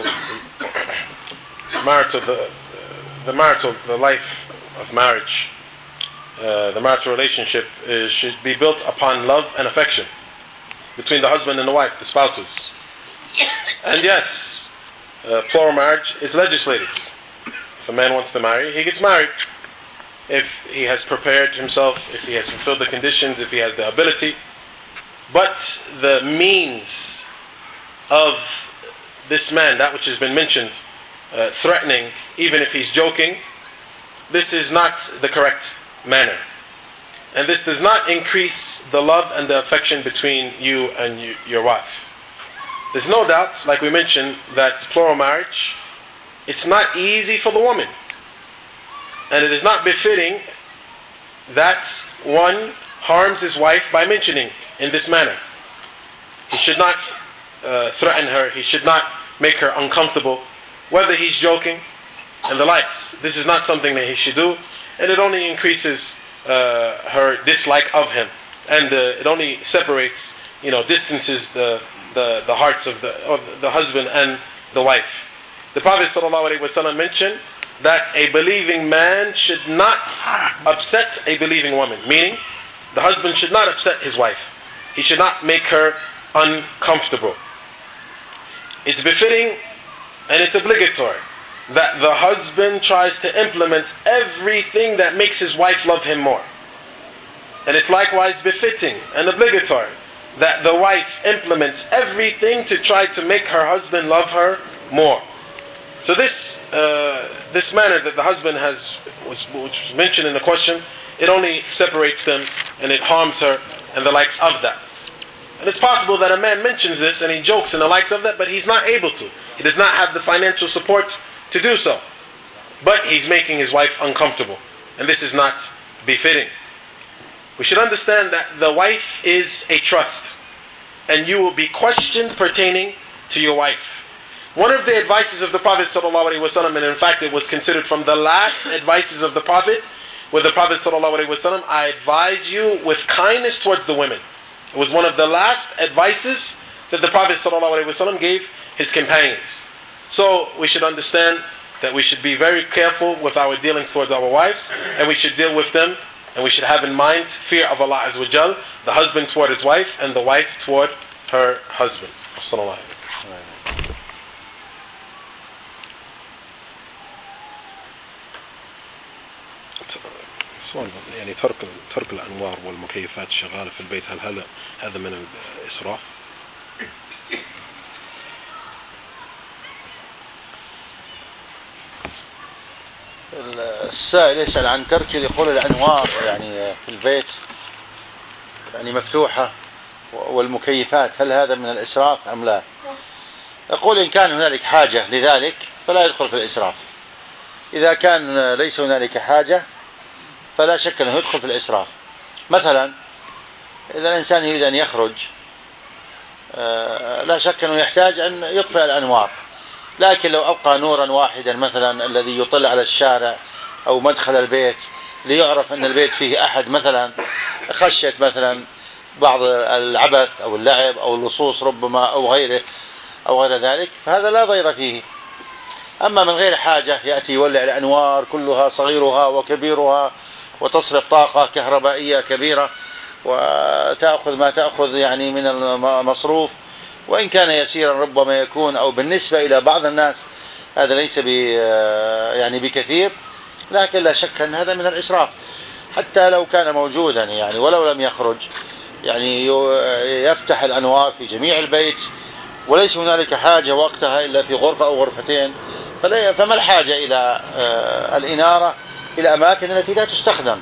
life of marriage, the marital relationship should be built upon love and affection between the husband and the wife, the spouses. And yes, plural marriage is legislated. If a man wants to marry, he gets married. If he has prepared himself, if he has fulfilled the conditions, if he has the ability. But the means of this man, that which has been mentioned, threatening, even if he's joking, this is not the correct manner. And this does not increase the love and the affection between you and your wife. There's no doubt, like we mentioned, that plural marriage, it's not easy for the woman. And it is not befitting that one harms his wife by mentioning in this manner. He should not threaten her. He should not make her uncomfortable, whether he's joking and the likes. This is not something that he should do, and it only increases her dislike of him, and it only separates, distances the hearts of the husband and the wife. The Prophet ﷺ mentioned that a believing man should not upset a believing woman, meaning the husband should not upset his wife. He should not make her uncomfortable. It's befitting and it's obligatory that the husband tries to implement everything that makes his wife love him more. And it's likewise befitting and obligatory that the wife implements everything to try to make her husband love her more. So this manner that the husband which was mentioned in the question, it only separates them and it harms her and the likes of that. And it's possible that a man mentions this and he jokes and the likes of that, but he's not able to. He does not have the financial support to do so. But he's making his wife uncomfortable. And this is not befitting. We should understand that the wife is a trust. And you will be questioned pertaining to your wife. One of the advices of the Prophet ﷺ, and in fact it was considered from the last advices of the Prophet, with the Prophet ﷺ, I advise you with kindness towards the women. It was one of the last advices that the Prophet ﷺ gave his companions. So we should understand that we should be very careful with our dealings towards our wives, and we should deal with them, and we should have in mind fear of Allah Azza wa Jal, the husband toward his wife and the wife toward her husband. السؤال يعني ترك الأنوار والمكيفات الشغالة في البيت، هل هذا من الإسراف؟ السائل يسأل عن ترك دخول الأنوار يعني في البيت يعني مفتوحة والمكيفات، هل هذا من الإسراف أم لا؟ أقول إن كان هنالك حاجة لذلك فلا يدخل في الإسراف. إذا كان ليس هنالك حاجة فلا شك أنه يدخل في الإسراف. مثلا إذا الإنسان يريد أن يخرج لا شك أنه يحتاج أن يطفئ الأنوار، لكن لو أبقى نورا واحدا مثلا الذي يطل على الشارع أو مدخل البيت ليعرف أن البيت فيه أحد، مثلا خشية مثلا بعض العبث أو اللعب أو اللصوص ربما أو غيره أو غير ذلك، فهذا لا ضير فيه. أما من غير حاجة يأتي يولع الأنوار كلها صغيرها وكبيرها وتصرف طاقة كهربائية كبيرة وتأخذ ما تأخذ يعني من المصروف، وإن كان يسيرا ربما يكون، أو بالنسبة إلى بعض الناس هذا ليس يعني بكثير، لكن لا شك أن هذا من الإسراف حتى لو كان موجودا يعني ولو لم يخرج، يعني يفتح الأنوار في جميع البيت وليس هنالك حاجة وقتها إلا في غرفة أو غرفتين، فما الحاجة إلى الإنارة في الأماكن التي لا تستخدم.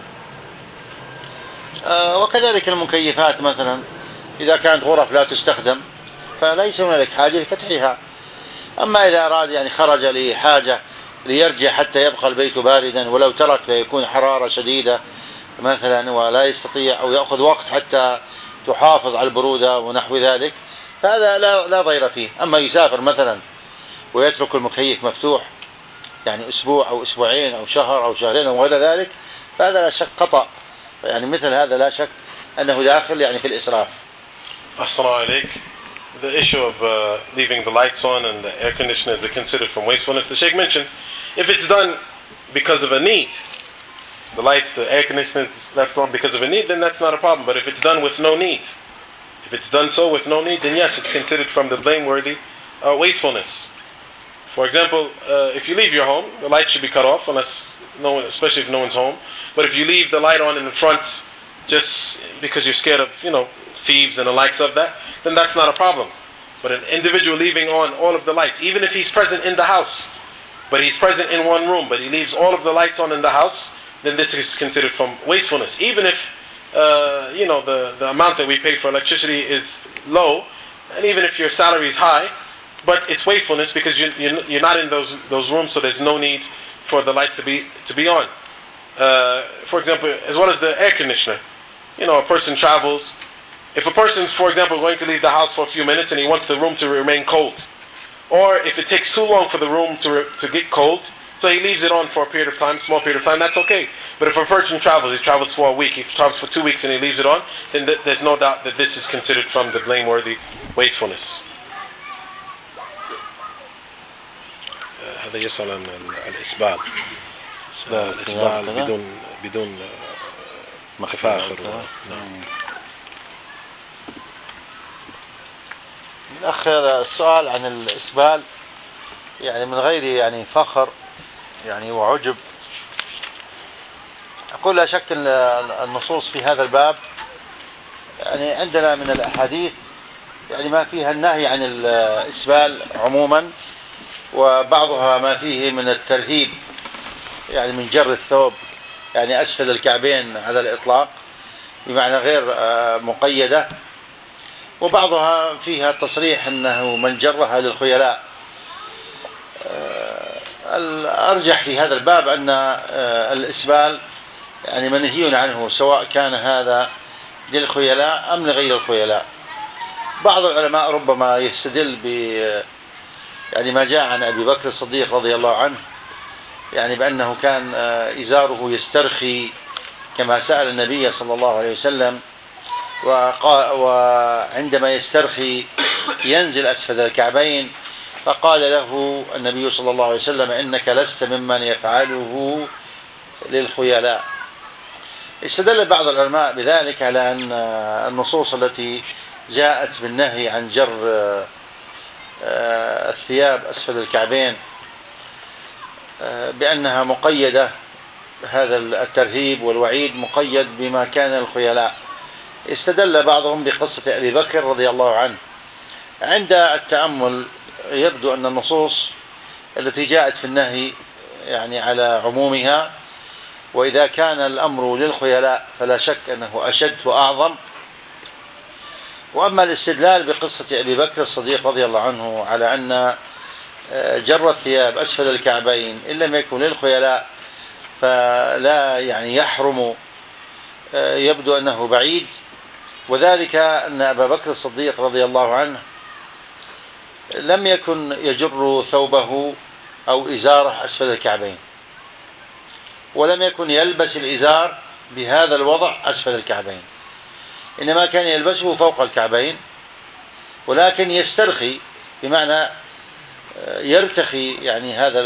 وكذلك المكيفات مثلا إذا كانت غرف لا تستخدم فليس هنالك حاجة لفتحها. أما إذا أراد يعني خرج لحاجة ليرجع حتى يبقى البيت باردا، ولو ترك فيكون حرارة شديدة مثلا ولا يستطيع، أو يأخذ وقت حتى تحافظ على البرودة ونحو ذلك، فهذا لا ضير فيه. أما يسافر مثلا ويترك المكيف مفتوح يعني أسبوع أو أسبوعين أو شهر أو شهرين أو غير ذلك، فهذا لا شك خطأ، يعني مثل هذا لا شك أنه داخل يعني في الإسراف. Assalamu alaikum. The issue of leaving the lights on and the air conditioner is considered from wastefulness. The Sheikh mentioned if it's done because of a need, the lights, the air conditioner is left on because of a need, then that's not a problem. But if it's done with no need, if it's done so with no need, then yes, it's considered from the blameworthy wastefulness. For example, if you leave your home, the light should be cut off, especially if no one's home. But if you leave the light on in the front just because you're scared of, thieves and the likes of that, then that's not a problem. But an individual leaving on all of the lights, even if he's present in the house, but he's present in one room, but he leaves all of the lights on in the house, then this is considered from wastefulness. Even if, the amount that we pay for electricity is low, and even if your salary is high, but it's wastefulness because you're not in those rooms, so there's no need for the lights to be on. For example, as well as the air conditioner. A person travels. If a person's, for example, going to leave the house for a few minutes and he wants the room to remain cold, or if it takes too long for the room to get cold, so he leaves it on for a period of time, small period of time, that's okay. But if a person travels, he travels for a week, he travels for 2 weeks and he leaves it on, then there's no doubt that this is considered from the blameworthy wastefulness. هذا يسأل عن الإسبال بدون مفاخر. نعم. الأخ هذا السؤال عن الإسبال يعني من غير يعني فخر يعني وعجب. أقول لا شك أن النصوص في هذا الباب يعني عندنا من الأحاديث يعني ما فيها النهي عن الإسبال عموما، وبعضها ما فيه من الترهيب يعني من جر الثوب يعني أسفل الكعبين على الإطلاق بمعنى غير مقيدة، وبعضها فيها تصريح أنه من جرها للخيلاء. الأرجح في هذا الباب أن الإسبال يعني منهي عنه، سواء كان هذا للخيلاء أم لغير الخيلاء. بعض العلماء ربما يستدل يعني ما جاء عن أبي بكر الصديق رضي الله عنه يعني بأنه كان إزاره يسترخي كما سأل النبي صلى الله عليه وسلم، وعندما يسترخي ينزل أسفل الكعبين، فقال له النبي صلى الله عليه وسلم إنك لست ممن يفعله للخيلاء. استدل بعض العلماء بذلك على أن النصوص التي جاءت بالنهي عن جر الثياب أسفل الكعبين بأنها مقيدة، هذا الترهيب والوعيد مقيد بما كان الخيلاء. استدل بعضهم بقصة أبي بكر رضي الله عنه. عند التأمل يبدو أن النصوص التي جاءت في النهي يعني على عمومها، وإذا كان الأمر للخيلاء فلا شك أنه أشد وأعظم. وأما الاستدلال بقصة أبي بكر الصديق رضي الله عنه على أن جر الثياب أسفل الكعبين إن لم يكن للخيلاء فلا يعني يحرم، يبدو أنه بعيد، وذلك أن أبا بكر الصديق رضي الله عنه لم يكن يجر ثوبه أو إزاره أسفل الكعبين، ولم يكن يلبس الإزار بهذا الوضع أسفل الكعبين، إنما كان يلبسه فوق الكعبين، ولكن يسترخي بمعنى يرتخي يعني هذا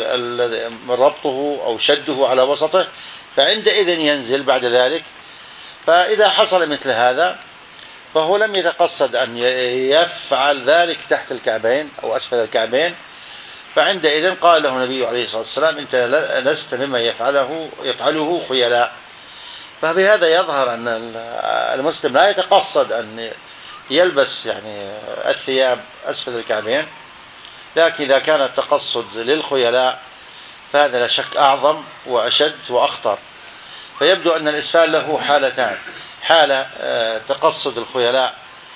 ربطه أو شده على وسطه، فعندئذ ينزل بعد ذلك. فإذا حصل مثل هذا فهو لم يتقصد أن يفعل ذلك تحت الكعبين أو أسفل الكعبين، فعندئذ قال له النبي عليه الصلاة والسلام: أنت لست مما يفعله خيلاء. فبهذا يظهر أن المسلم لا يتقصد أن يلبس يعني الثياب أسفل الكعبين، لكن إذا كان التقصد للخيلاء فهذا لا شك أعظم وأشد وأخطر. فيبدو أن الإسفال له حالتان: حالة تقصد الخيلاء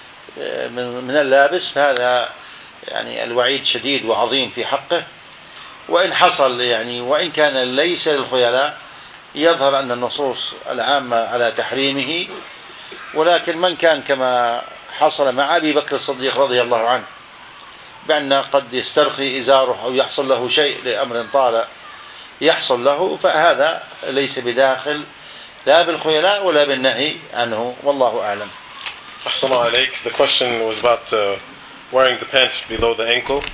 من اللابس، فهذا يعني الوعيد شديد وعظيم في حقه، وإن حصل يعني وإن كان ليس للخيلاء يظهر أن النصوص العامة على تحريمه. ولكن من كان كما حصل مع أبي بكر الصديق رضي الله عنه بأن قد يسترخي إزاره أو يحصل له شيء لأمر طال يحصل له، فهذا ليس بداخل لا بالخيلاء ولا بالنهي عنه، والله أعلم. أحسن عليك. The question was about wearing the pants below the ankle.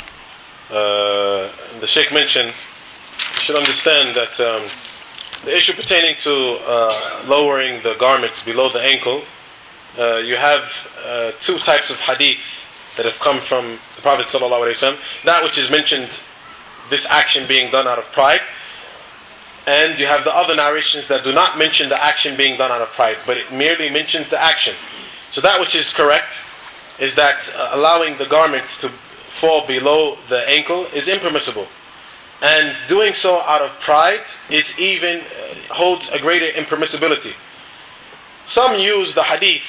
The Sheikh mentioned you should understand that the issue pertaining to lowering the garments below the ankle, you have two types of hadith that have come from the Prophet ﷺ. That which is mentioned, this action being done out of pride, and you have the other narrations that do not mention the action being done out of pride, but it merely mentions the action. So that which is correct is that allowing the garments to fall below the ankle is impermissible, and doing so out of pride is even holds a greater impermissibility. Some use the hadith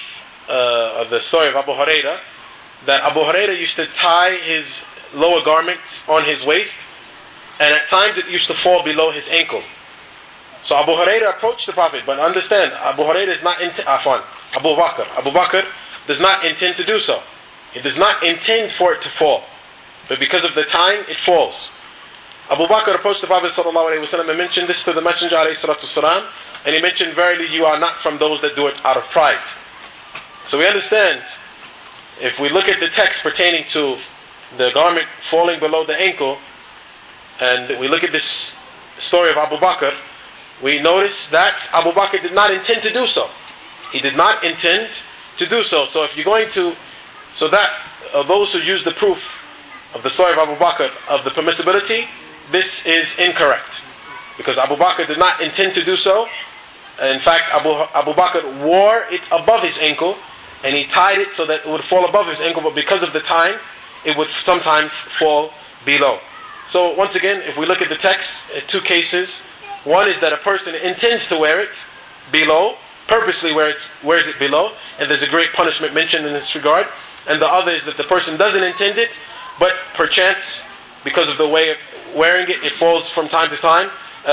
of the story of Abu Hurairah, that Abu Hurairah used to tie his lower garment on his waist, and at times it used to fall below his ankle. So Abu Hurairah approached the Prophet, but understand, Abu Hurairah is not Abu Bakr does not intend to do so. He does not intend for it to fall, but because of the time, it falls. Abu Bakr approached the Prophet ﷺ and mentioned this to the Messenger ﷺ, and he mentioned, verily you are not from those that do it out of pride. So we understand, if we look at the text pertaining to the garment falling below the ankle, and we look at this story of Abu Bakr, we notice that Abu Bakr did not intend to do so. He did not intend to do so. So if you're going to, so that those who use the proof of the story of Abu Bakr of the permissibility, this is incorrect, because Abu Bakr did not intend to do so. In fact, Abu Bakr wore it above his ankle, and he tied it so that it would fall above his ankle, but because of the time, it would sometimes fall below. So once again, if we look at the text, two cases. One is that a person intends to wear it below, purposely wears it below, and there's a great punishment mentioned in this regard. And the other is that the person doesn't intend it, but perchance, because of the way of wearing it, it falls from time to time.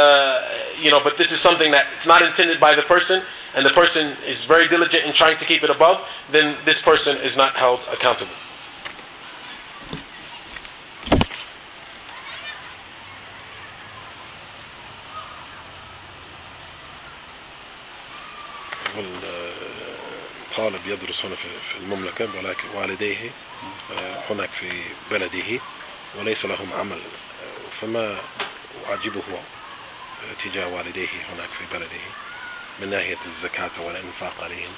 But this is something that it's not intended by the person, and the person is very diligent in trying to keep it above, then this person is not held accountable. طالب يدرس هنا في المملكة، ولكن والديه هناك في بلده وليس لهم عمل، فما واجبه تجاه والديه هناك في بلده من ناحية الزكاة والإنفاق عليهم؟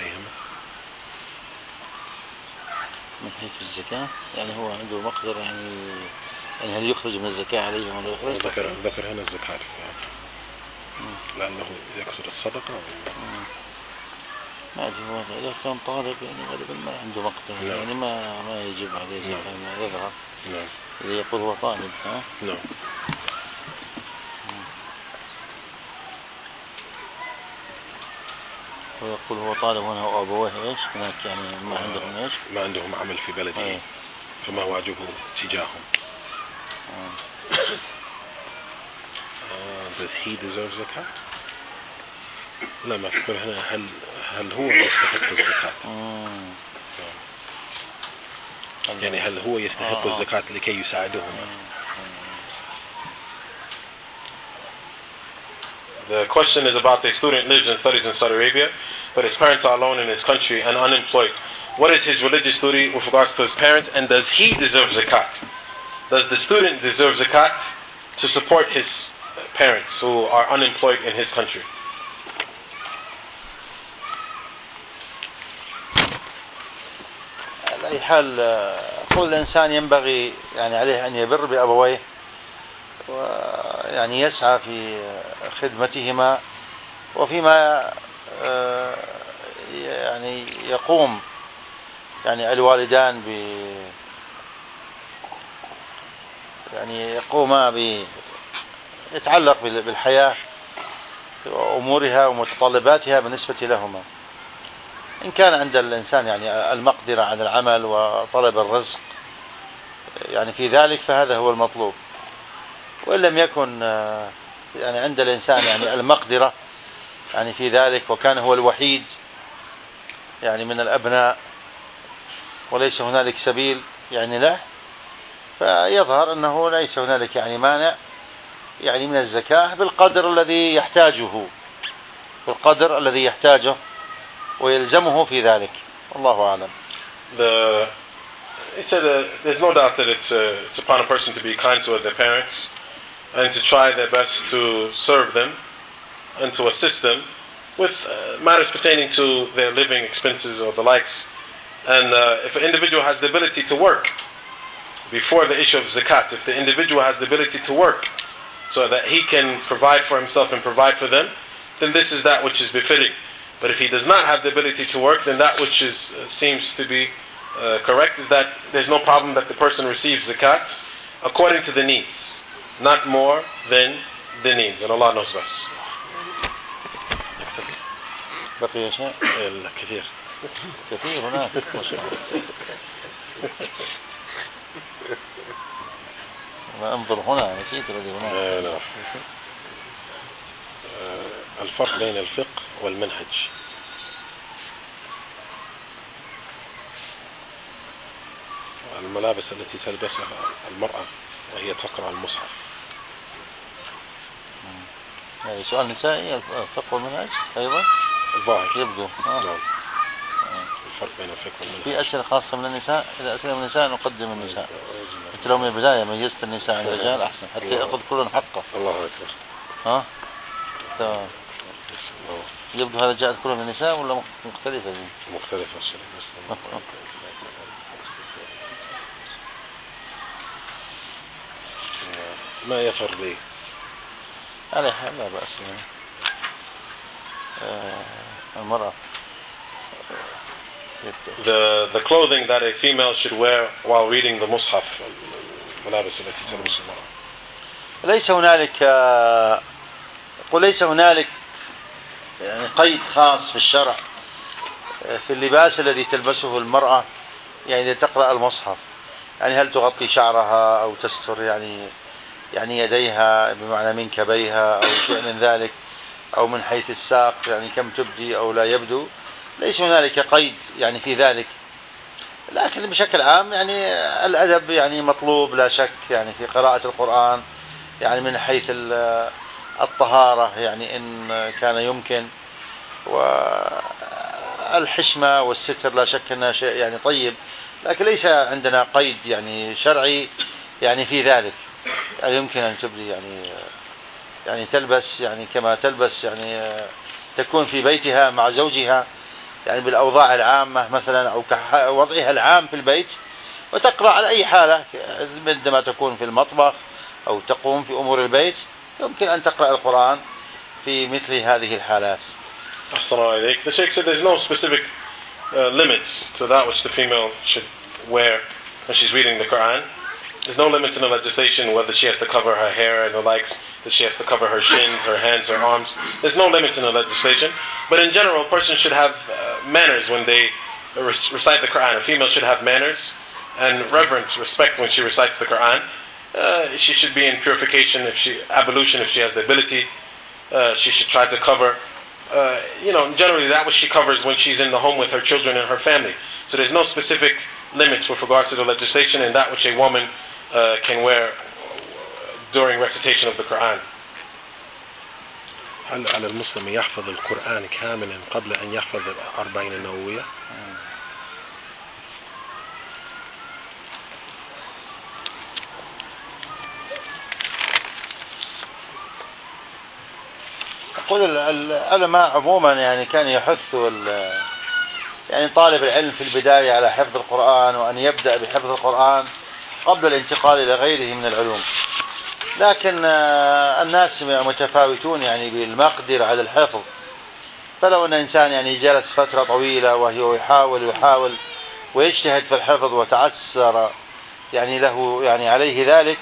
من حيث الزكاة يعني هو عنده مقدرة يعني هل يخرج من الزكاة عليهم ولا يخرج؟ ذكر هنا الزكاة لأنه يقصد الصدقة. ما أدري، هو إذا كان طالب يعني غالبا ما عنده مقدرة، يعني ما يجب عليه زكاة، ما يذهب. إذا يقول هو طالب نعم. ويقول هو طالب هنا وأبوه إيش هناك، يعني ما عندهم إيش؟ ما عندهم عمل في بلده، فما واجبه تجاههم. Does he deserve zakat? لا، ما أفكر هنا هل هو يستحق الزكاة؟ يعني هل هو يستحق الزكاة لكي يساعدهم؟ The question is about a student lives and studies in Saudi Arabia, but his parents are alone in his country and unemployed. What is his religious duty with regards to his parents, and does he deserve zakat? does the student deserve zakat to support his parents who are unemployed in his country? على أي حال كل إنسان ينبغي يعني عليه أن يبر بأبويه ويعني يسعى في خدمتهما وفيما يعني يقوم يعني الوالدان يعني يقوما يتعلق بالحياة وأمورها ومتطلباتها بالنسبة لهما. إن كان عند الإنسان يعني المقدرة على العمل وطلب الرزق يعني في ذلك فهذا هو المطلوب، وإن لم يكن يعني عند الإنسان يعني المقدرة يعني في ذلك وكان هو الوحيد يعني من الأبناء وليس هنالك سبيل يعني له، فيظهر أنه ليس هنالك يعني مانع يعني من الزكاة بالقدر الذي يحتاجه ويلزمه في ذلك. والله أعلم. He said there's no doubt that it's upon a person to be kind to their parents and to try their best to serve them and to assist them with matters pertaining to their living expenses or the likes. And if an individual has the ability to work, before the issue of zakat, if the individual has the ability to work so that he can provide for himself and provide for them, then this is that which is befitting. But if he does not have the ability to work, then that which seems to be correct is that there's no problem that the person receives zakat according to the needs, not more than the needs. And Allah knows best. بقي شيء؟ كثير هناك. انظر هنا نسيت الذي هنا. الفرق بين الفقه والمنهج. الملابس التي تلبسها المرأة وهي تقرأ المصحف. يعني سؤال نسائي الفقه والمنهج أيضا. الظاهر يبدو. نعم. الفرق بين الفقه والمنهج. في أسئلة خاصة من النساء، إذا أسئلة من النساء نقدم النساء. أنت لو من البداية ميزت النساء عن الرجال أحسن حتى يأخذ كل حقه. الله أكبر. ها؟ تمام. يبدو هذا جاءت كل من النساء ولا مختلفة؟ مختلفة. ما يفر لي؟ على حال لا بأس يعني. المرأة. The clothing that a female should wear while reading the mushaf. الملابس التي تلبس المرأة. ليس هنالك يعني قيد خاص في الشرع في اللباس الذي تلبسه المرأة يعني إذا تقرأ المصحف، يعني هل تغطي شعرها أو تستر يعني يديها بمعنى منكبيها أو شيء من ذلك، أو من حيث الساق يعني كم تبدي أو لا يبدو. ليس هنالك قيد يعني في ذلك، لكن بشكل عام يعني الأدب يعني مطلوب لا شك يعني في قراءة القرآن يعني من حيث الطهارة يعني إن كان يمكن، والحشمة والستر لا شك أنها شيء يعني طيب، لكن ليس عندنا قيد يعني شرعي يعني في ذلك. يعني يمكن أن تبدي يعني تلبس يعني كما تلبس يعني تكون في بيتها مع زوجها يعني بالأوضاع العامة مثلا أو كوضعها العام في البيت، وتقرأ على أي حالة عندما تكون في المطبخ أو تقوم في أمور البيت يمكن أن تقرأ القرآن في مثل هذه الحالات. The Sheikh said there's no specific limits to that which the female should wear when she's reading the Quran. There's no limits in the legislation whether she has to cover her hair and the likes, that she has to cover her shins, her hands, her arms. There's no limits in the legislation. But in general, a person should have manners when they recite the Quran. A female should have manners and reverence, respect when she recites the Quran. She should be in purification, ablution if she has the ability. She should try to cover, generally that which she covers when she's in the home with her children and her family. So there's no specific limits with regards to the legislation and that which a woman can wear during recitation of the Quran. هل على المسلم يحفظ القرآن كاملا قبل أن يحفظ 40 النووية؟ أقول العلماء عموما يعني كان يحثوا يعني طالب العلم في البداية على حفظ القرآن، وأن يبدأ بحفظ القرآن قبل الانتقال إلى غيره من العلوم. لكن الناس متفاوتون يعني بالمقدرة على الحفظ، فلو أن إنسان يعني جلس فترة طويلة وهو يحاول ويجتهد في الحفظ وتعسر يعني له يعني عليه ذلك،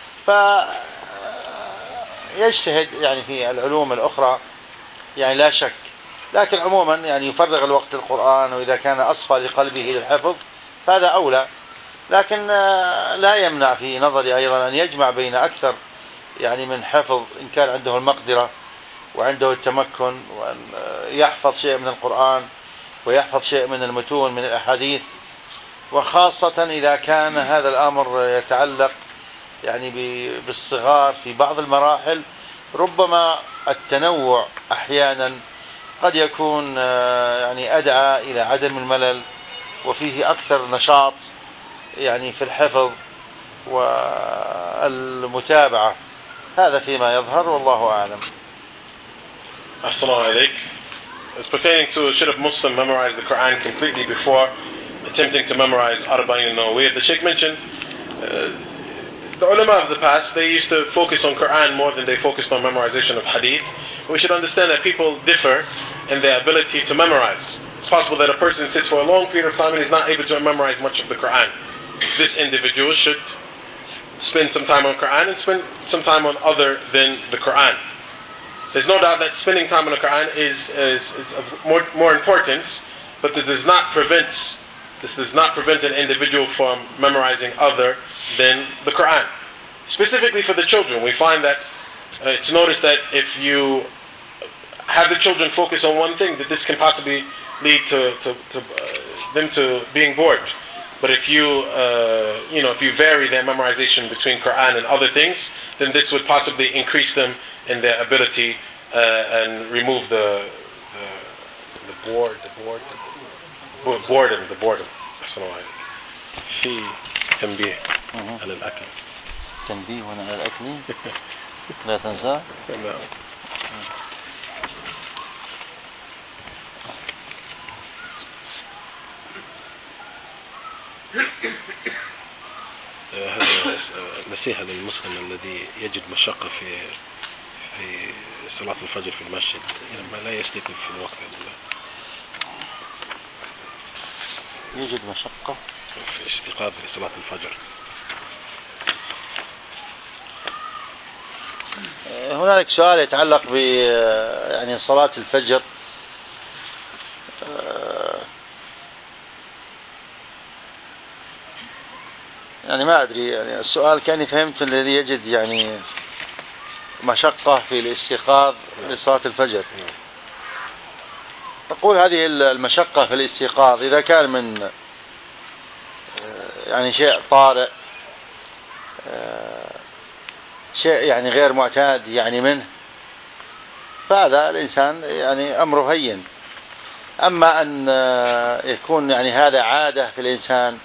فيجتهد يعني في العلوم الأخرى يعني لا شك. لكن عموما يعني يفرغ الوقت للقرآن، وإذا كان أصفى لقلبه للحفظ فهذا أولى. لكن لا يمنع في نظري أيضا أن يجمع بين أكثر يعني من حفظ إن كان عنده المقدرة وعنده التمكن، وأن يحفظ شيء من القرآن ويحفظ شيء من المتون من الأحاديث، وخاصة إذا كان هذا الأمر يتعلق يعني بالصغار في بعض المراحل. ربما التنوع أحيانا قد يكون يعني أدعى إلى عدم الملل، وفيه أكثر نشاط يعني في الحفظ والمتابعة. هذا فيما يظهر والله أعلم. Assalamu alaikum. As pertaining to should a Muslim memorize the Quran completely before attempting to memorize Arba'in an-Nawawiyya, the Sheikh mentioned the ulama of the past, they used to focus on Quran more than they focused on memorization of hadith. We should understand that people differ in their ability to memorize. It's possible that a person sits for a long period of time and is not able to memorize much of the Quran. This individual should spend some time on Quran and spend some time on other than the Quran. There's no doubt that spending time on the Quran is of more importance, but this does not prevent an individual from memorizing other than the Quran. Specifically for the children, we find that it's noticed that if you have the children focus on one thing, that this can possibly lead to them to being bored. But if you vary their memorization between Quran and other things, then this would possibly increase them in their ability and remove the boredom. في تنبيه على الأكل. تنبيه على الأكل لا تنسى. نصيحة للمسلم الذي يجد مشقة في صلاة الفجر في المسجد لما لا يستيقظ في الوقت يجد مشقة في الاستيقاظ لصلاة الفجر. هنالك سؤال يتعلق ب يعني صلاة الفجر. يعني ما أدري، يعني السؤال كأني فهمت الذي يجد يعني مشقة في الاستيقاظ لصلاة الفجر. أقول هذه المشقة في الاستيقاظ إذا كان من يعني شيء طارئ، شيء يعني غير معتاد يعني منه، فهذا الإنسان يعني أمره هين. أما أن يكون يعني هذا عادة في الإنسان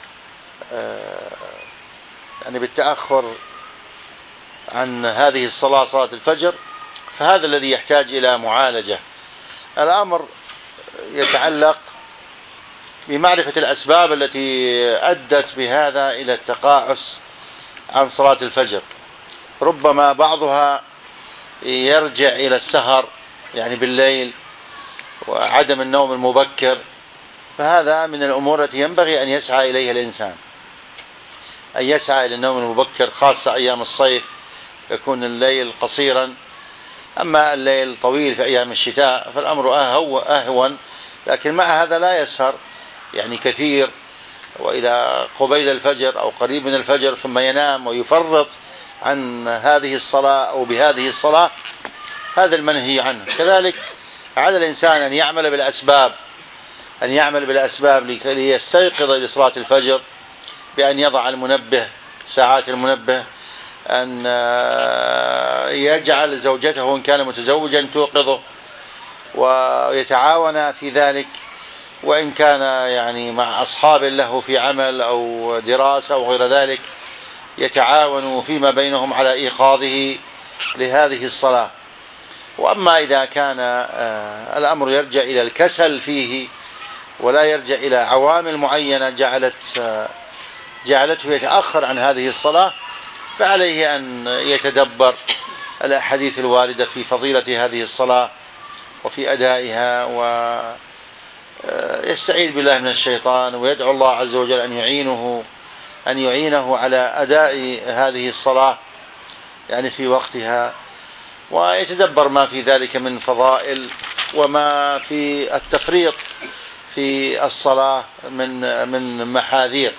يعني بالتأخر عن هذه الصلاة صلاة الفجر، فهذا الذي يحتاج إلى معالجة. الأمر يتعلق بمعرفة الأسباب التي أدت بهذا إلى التقاعس عن صلاة الفجر. ربما بعضها يرجع إلى السهر يعني بالليل وعدم النوم المبكر، فهذا من الأمور التي ينبغي أن يسعى إليها الإنسان، أن يسعى إلى النوم المبكر، خاصة أيام الصيف يكون الليل قصيرا. أما الليل طويل في أيام الشتاء فالأمر أهون، لكن مع هذا لا يسهر يعني كثير وإلى قبيل الفجر أو قريب من الفجر ثم ينام ويفرط عن هذه الصلاة أو بهذه الصلاة، هذا المنهي عنه. كذلك على الإنسان أن يعمل بالأسباب ليستيقظ لصلاة الفجر، بأن يضع المنبه ساعات المنبه، أن يجعل زوجته إن كان متزوجا توقظه ويتعاون في ذلك، وإن كان يعني مع أصحاب له في عمل أو دراسة أو غير ذلك يتعاونوا فيما بينهم على إيقاظه لهذه الصلاة. وأما إذا كان الأمر يرجع إلى الكسل فيه ولا يرجع إلى عوامل معينة جعلته يتأخر عن هذه الصلاة، فعليه أن يتدبر الأحاديث الواردة في فضيلة هذه الصلاة وفي أدائها، ويستعيذ بالله من الشيطان ويدعو الله عز وجل أن يعينه على أداء هذه الصلاة يعني في وقتها، ويتدبر ما في ذلك من فضائل وما في التفريط في الصلاة من محاذير.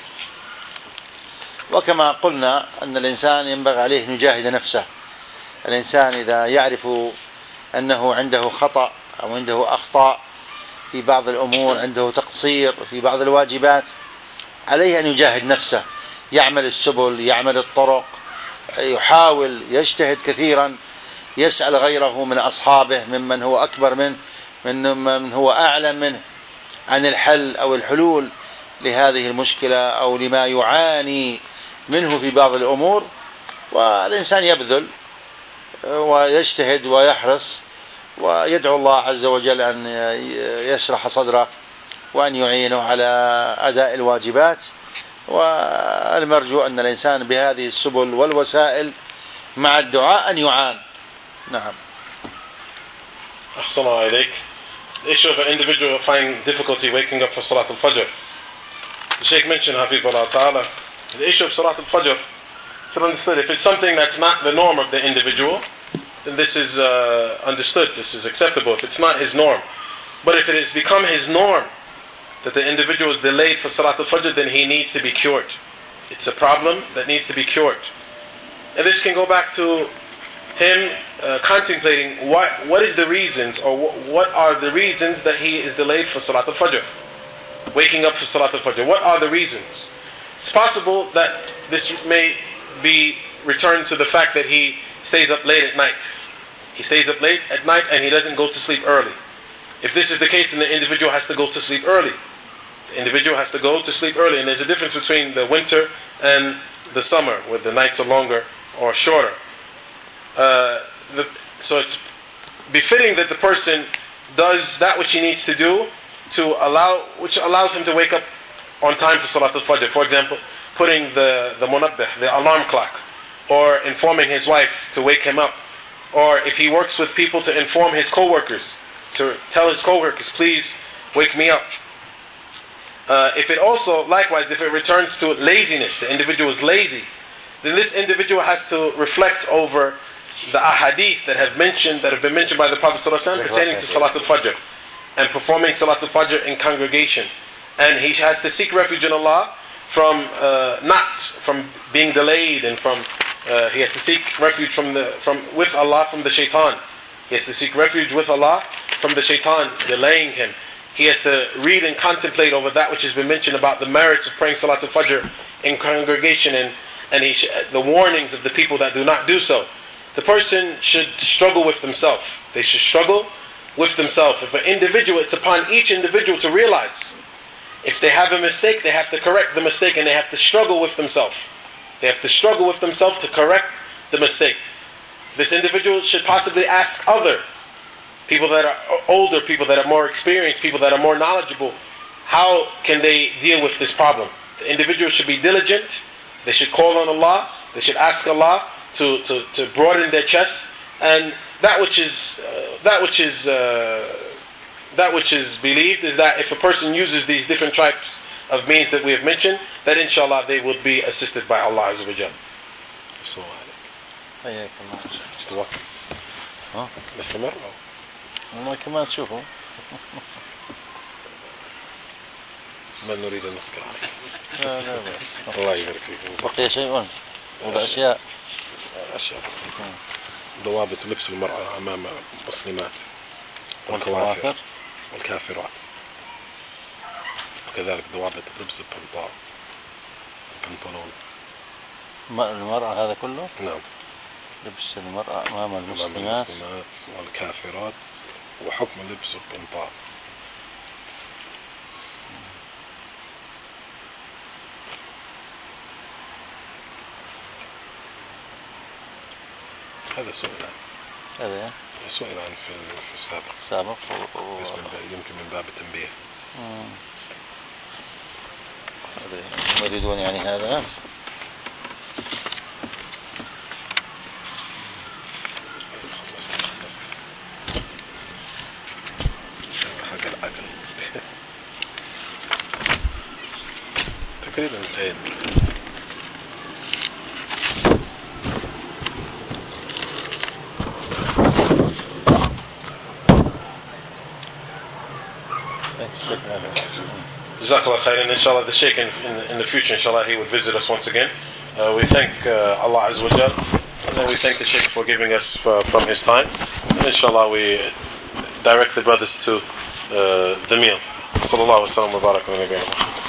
وكما قلنا أن الإنسان ينبغي عليه أن يجاهد نفسه. الإنسان إذا يعرف أنه عنده خطأ أو عنده أخطاء في بعض الأمور، عنده تقصير في بعض الواجبات، عليه أن يجاهد نفسه، يعمل السبل، يعمل الطرق، يحاول، يجتهد كثيرا، يسأل غيره من أصحابه ممن هو أكبر منه، من هو أعلم منه عن الحل أو الحلول لهذه المشكلة أو لما يعاني منه في بعض الأمور. والإنسان يبذل ويجتهد ويحرص ويدعو الله عز وجل أن يشرح صدره وأن يعينه على أداء الواجبات. والمرجو أن الإنسان بهذه السبل والوسائل مع الدعاء أن يعان. نعم. أحسن الله إليك. The issue of an individual finding difficulty waking up for Salat al-Fajr. The Shaykh mentioned, Hafizullah Ta'ala, the issue of Salat al-Fajr, it's understood. If it's something that's not the norm of the individual, then this is understood, this is acceptable. If it's not his norm. But if it has become his norm that the individual is delayed for Salat al-Fajr, then he needs to be cured. It's a problem that needs to be cured. And this can go back to him contemplating what is the reasons, or what are the reasons that he is delayed for Salat al-Fajr, waking up for Salat al-Fajr. What are the reasons? It's possible that this may be returned to the fact that he stays up late at night. He stays up late at night and he doesn't go to sleep early. If this is the case, then the individual has to go to sleep early. The individual has to go to sleep early. And there's a difference between the winter and the summer, where the nights are longer or shorter. So it's befitting that the person does that which he needs to do which allows him to wake up on time for Salat al-Fajr. For example, putting the munabbih, the alarm clock, or informing his wife to wake him up, or if he works with people, to inform his co-workers, to tell his co-workers, please wake me up. If it also, likewise, if it returns to laziness, the individual is lazy, then this individual has to reflect over the ahadith that have been mentioned by the Prophet ﷺ pertaining to Salat al-Fajr and performing Salat al-Fajr in congregation. And he has to seek refuge in Allah from being delayed, and he has to seek refuge with Allah from the shaitan. He has to seek refuge with Allah from the shaitan delaying him. He has to read and contemplate over that which has been mentioned about the merits of praying Salat al-Fajr in congregation, and the warnings of the people that do not do so. The person should struggle with themselves. They should struggle with themselves. If an individual, it's upon each individual to realize, if they have a mistake, they have to correct the mistake, and they have to struggle with themselves. They have to struggle with themselves to correct the mistake. This individual should possibly ask other people that are older, people that are more experienced, people that are more knowledgeable, how can they deal with this problem. The individual should be diligent. They should call on Allah. They should ask Allah to broaden their chest, and that which is believed is that if a person uses these different types of means that we have mentioned, that inshallah they will be assisted by Allah Azza wa Jal. نستمر والله كمان تشوفوا ما نريد أن نذكر عليك. لا بس الله يبارك فيكم. بقي شيء وأشياء ضوابط لبس المرأة أمام المسلمات والكوافر والكافرات، وكذلك ضوابط لبس البنطلون المرأة. هذا كله؟ نعم. لبس المرأة أمام المسلمات والكافرات، وحكم لبس البنطال. هذا سؤال. هذا سئل عن في السابق سابق يمكن من باب التنبيه. يريدون يعني هذا. حق العقل تقريبا انتهينا. Jazakallah khairan. Inshallah, the Sheikh in the future, inshallah, he will visit us once again. We thank Allah Azza wa Jal, and then we thank the Sheikh for giving us from his time. And inshallah, we direct the brothers to the meal. Sallallahu alaihi wa sallam wa barak wa nabiyana.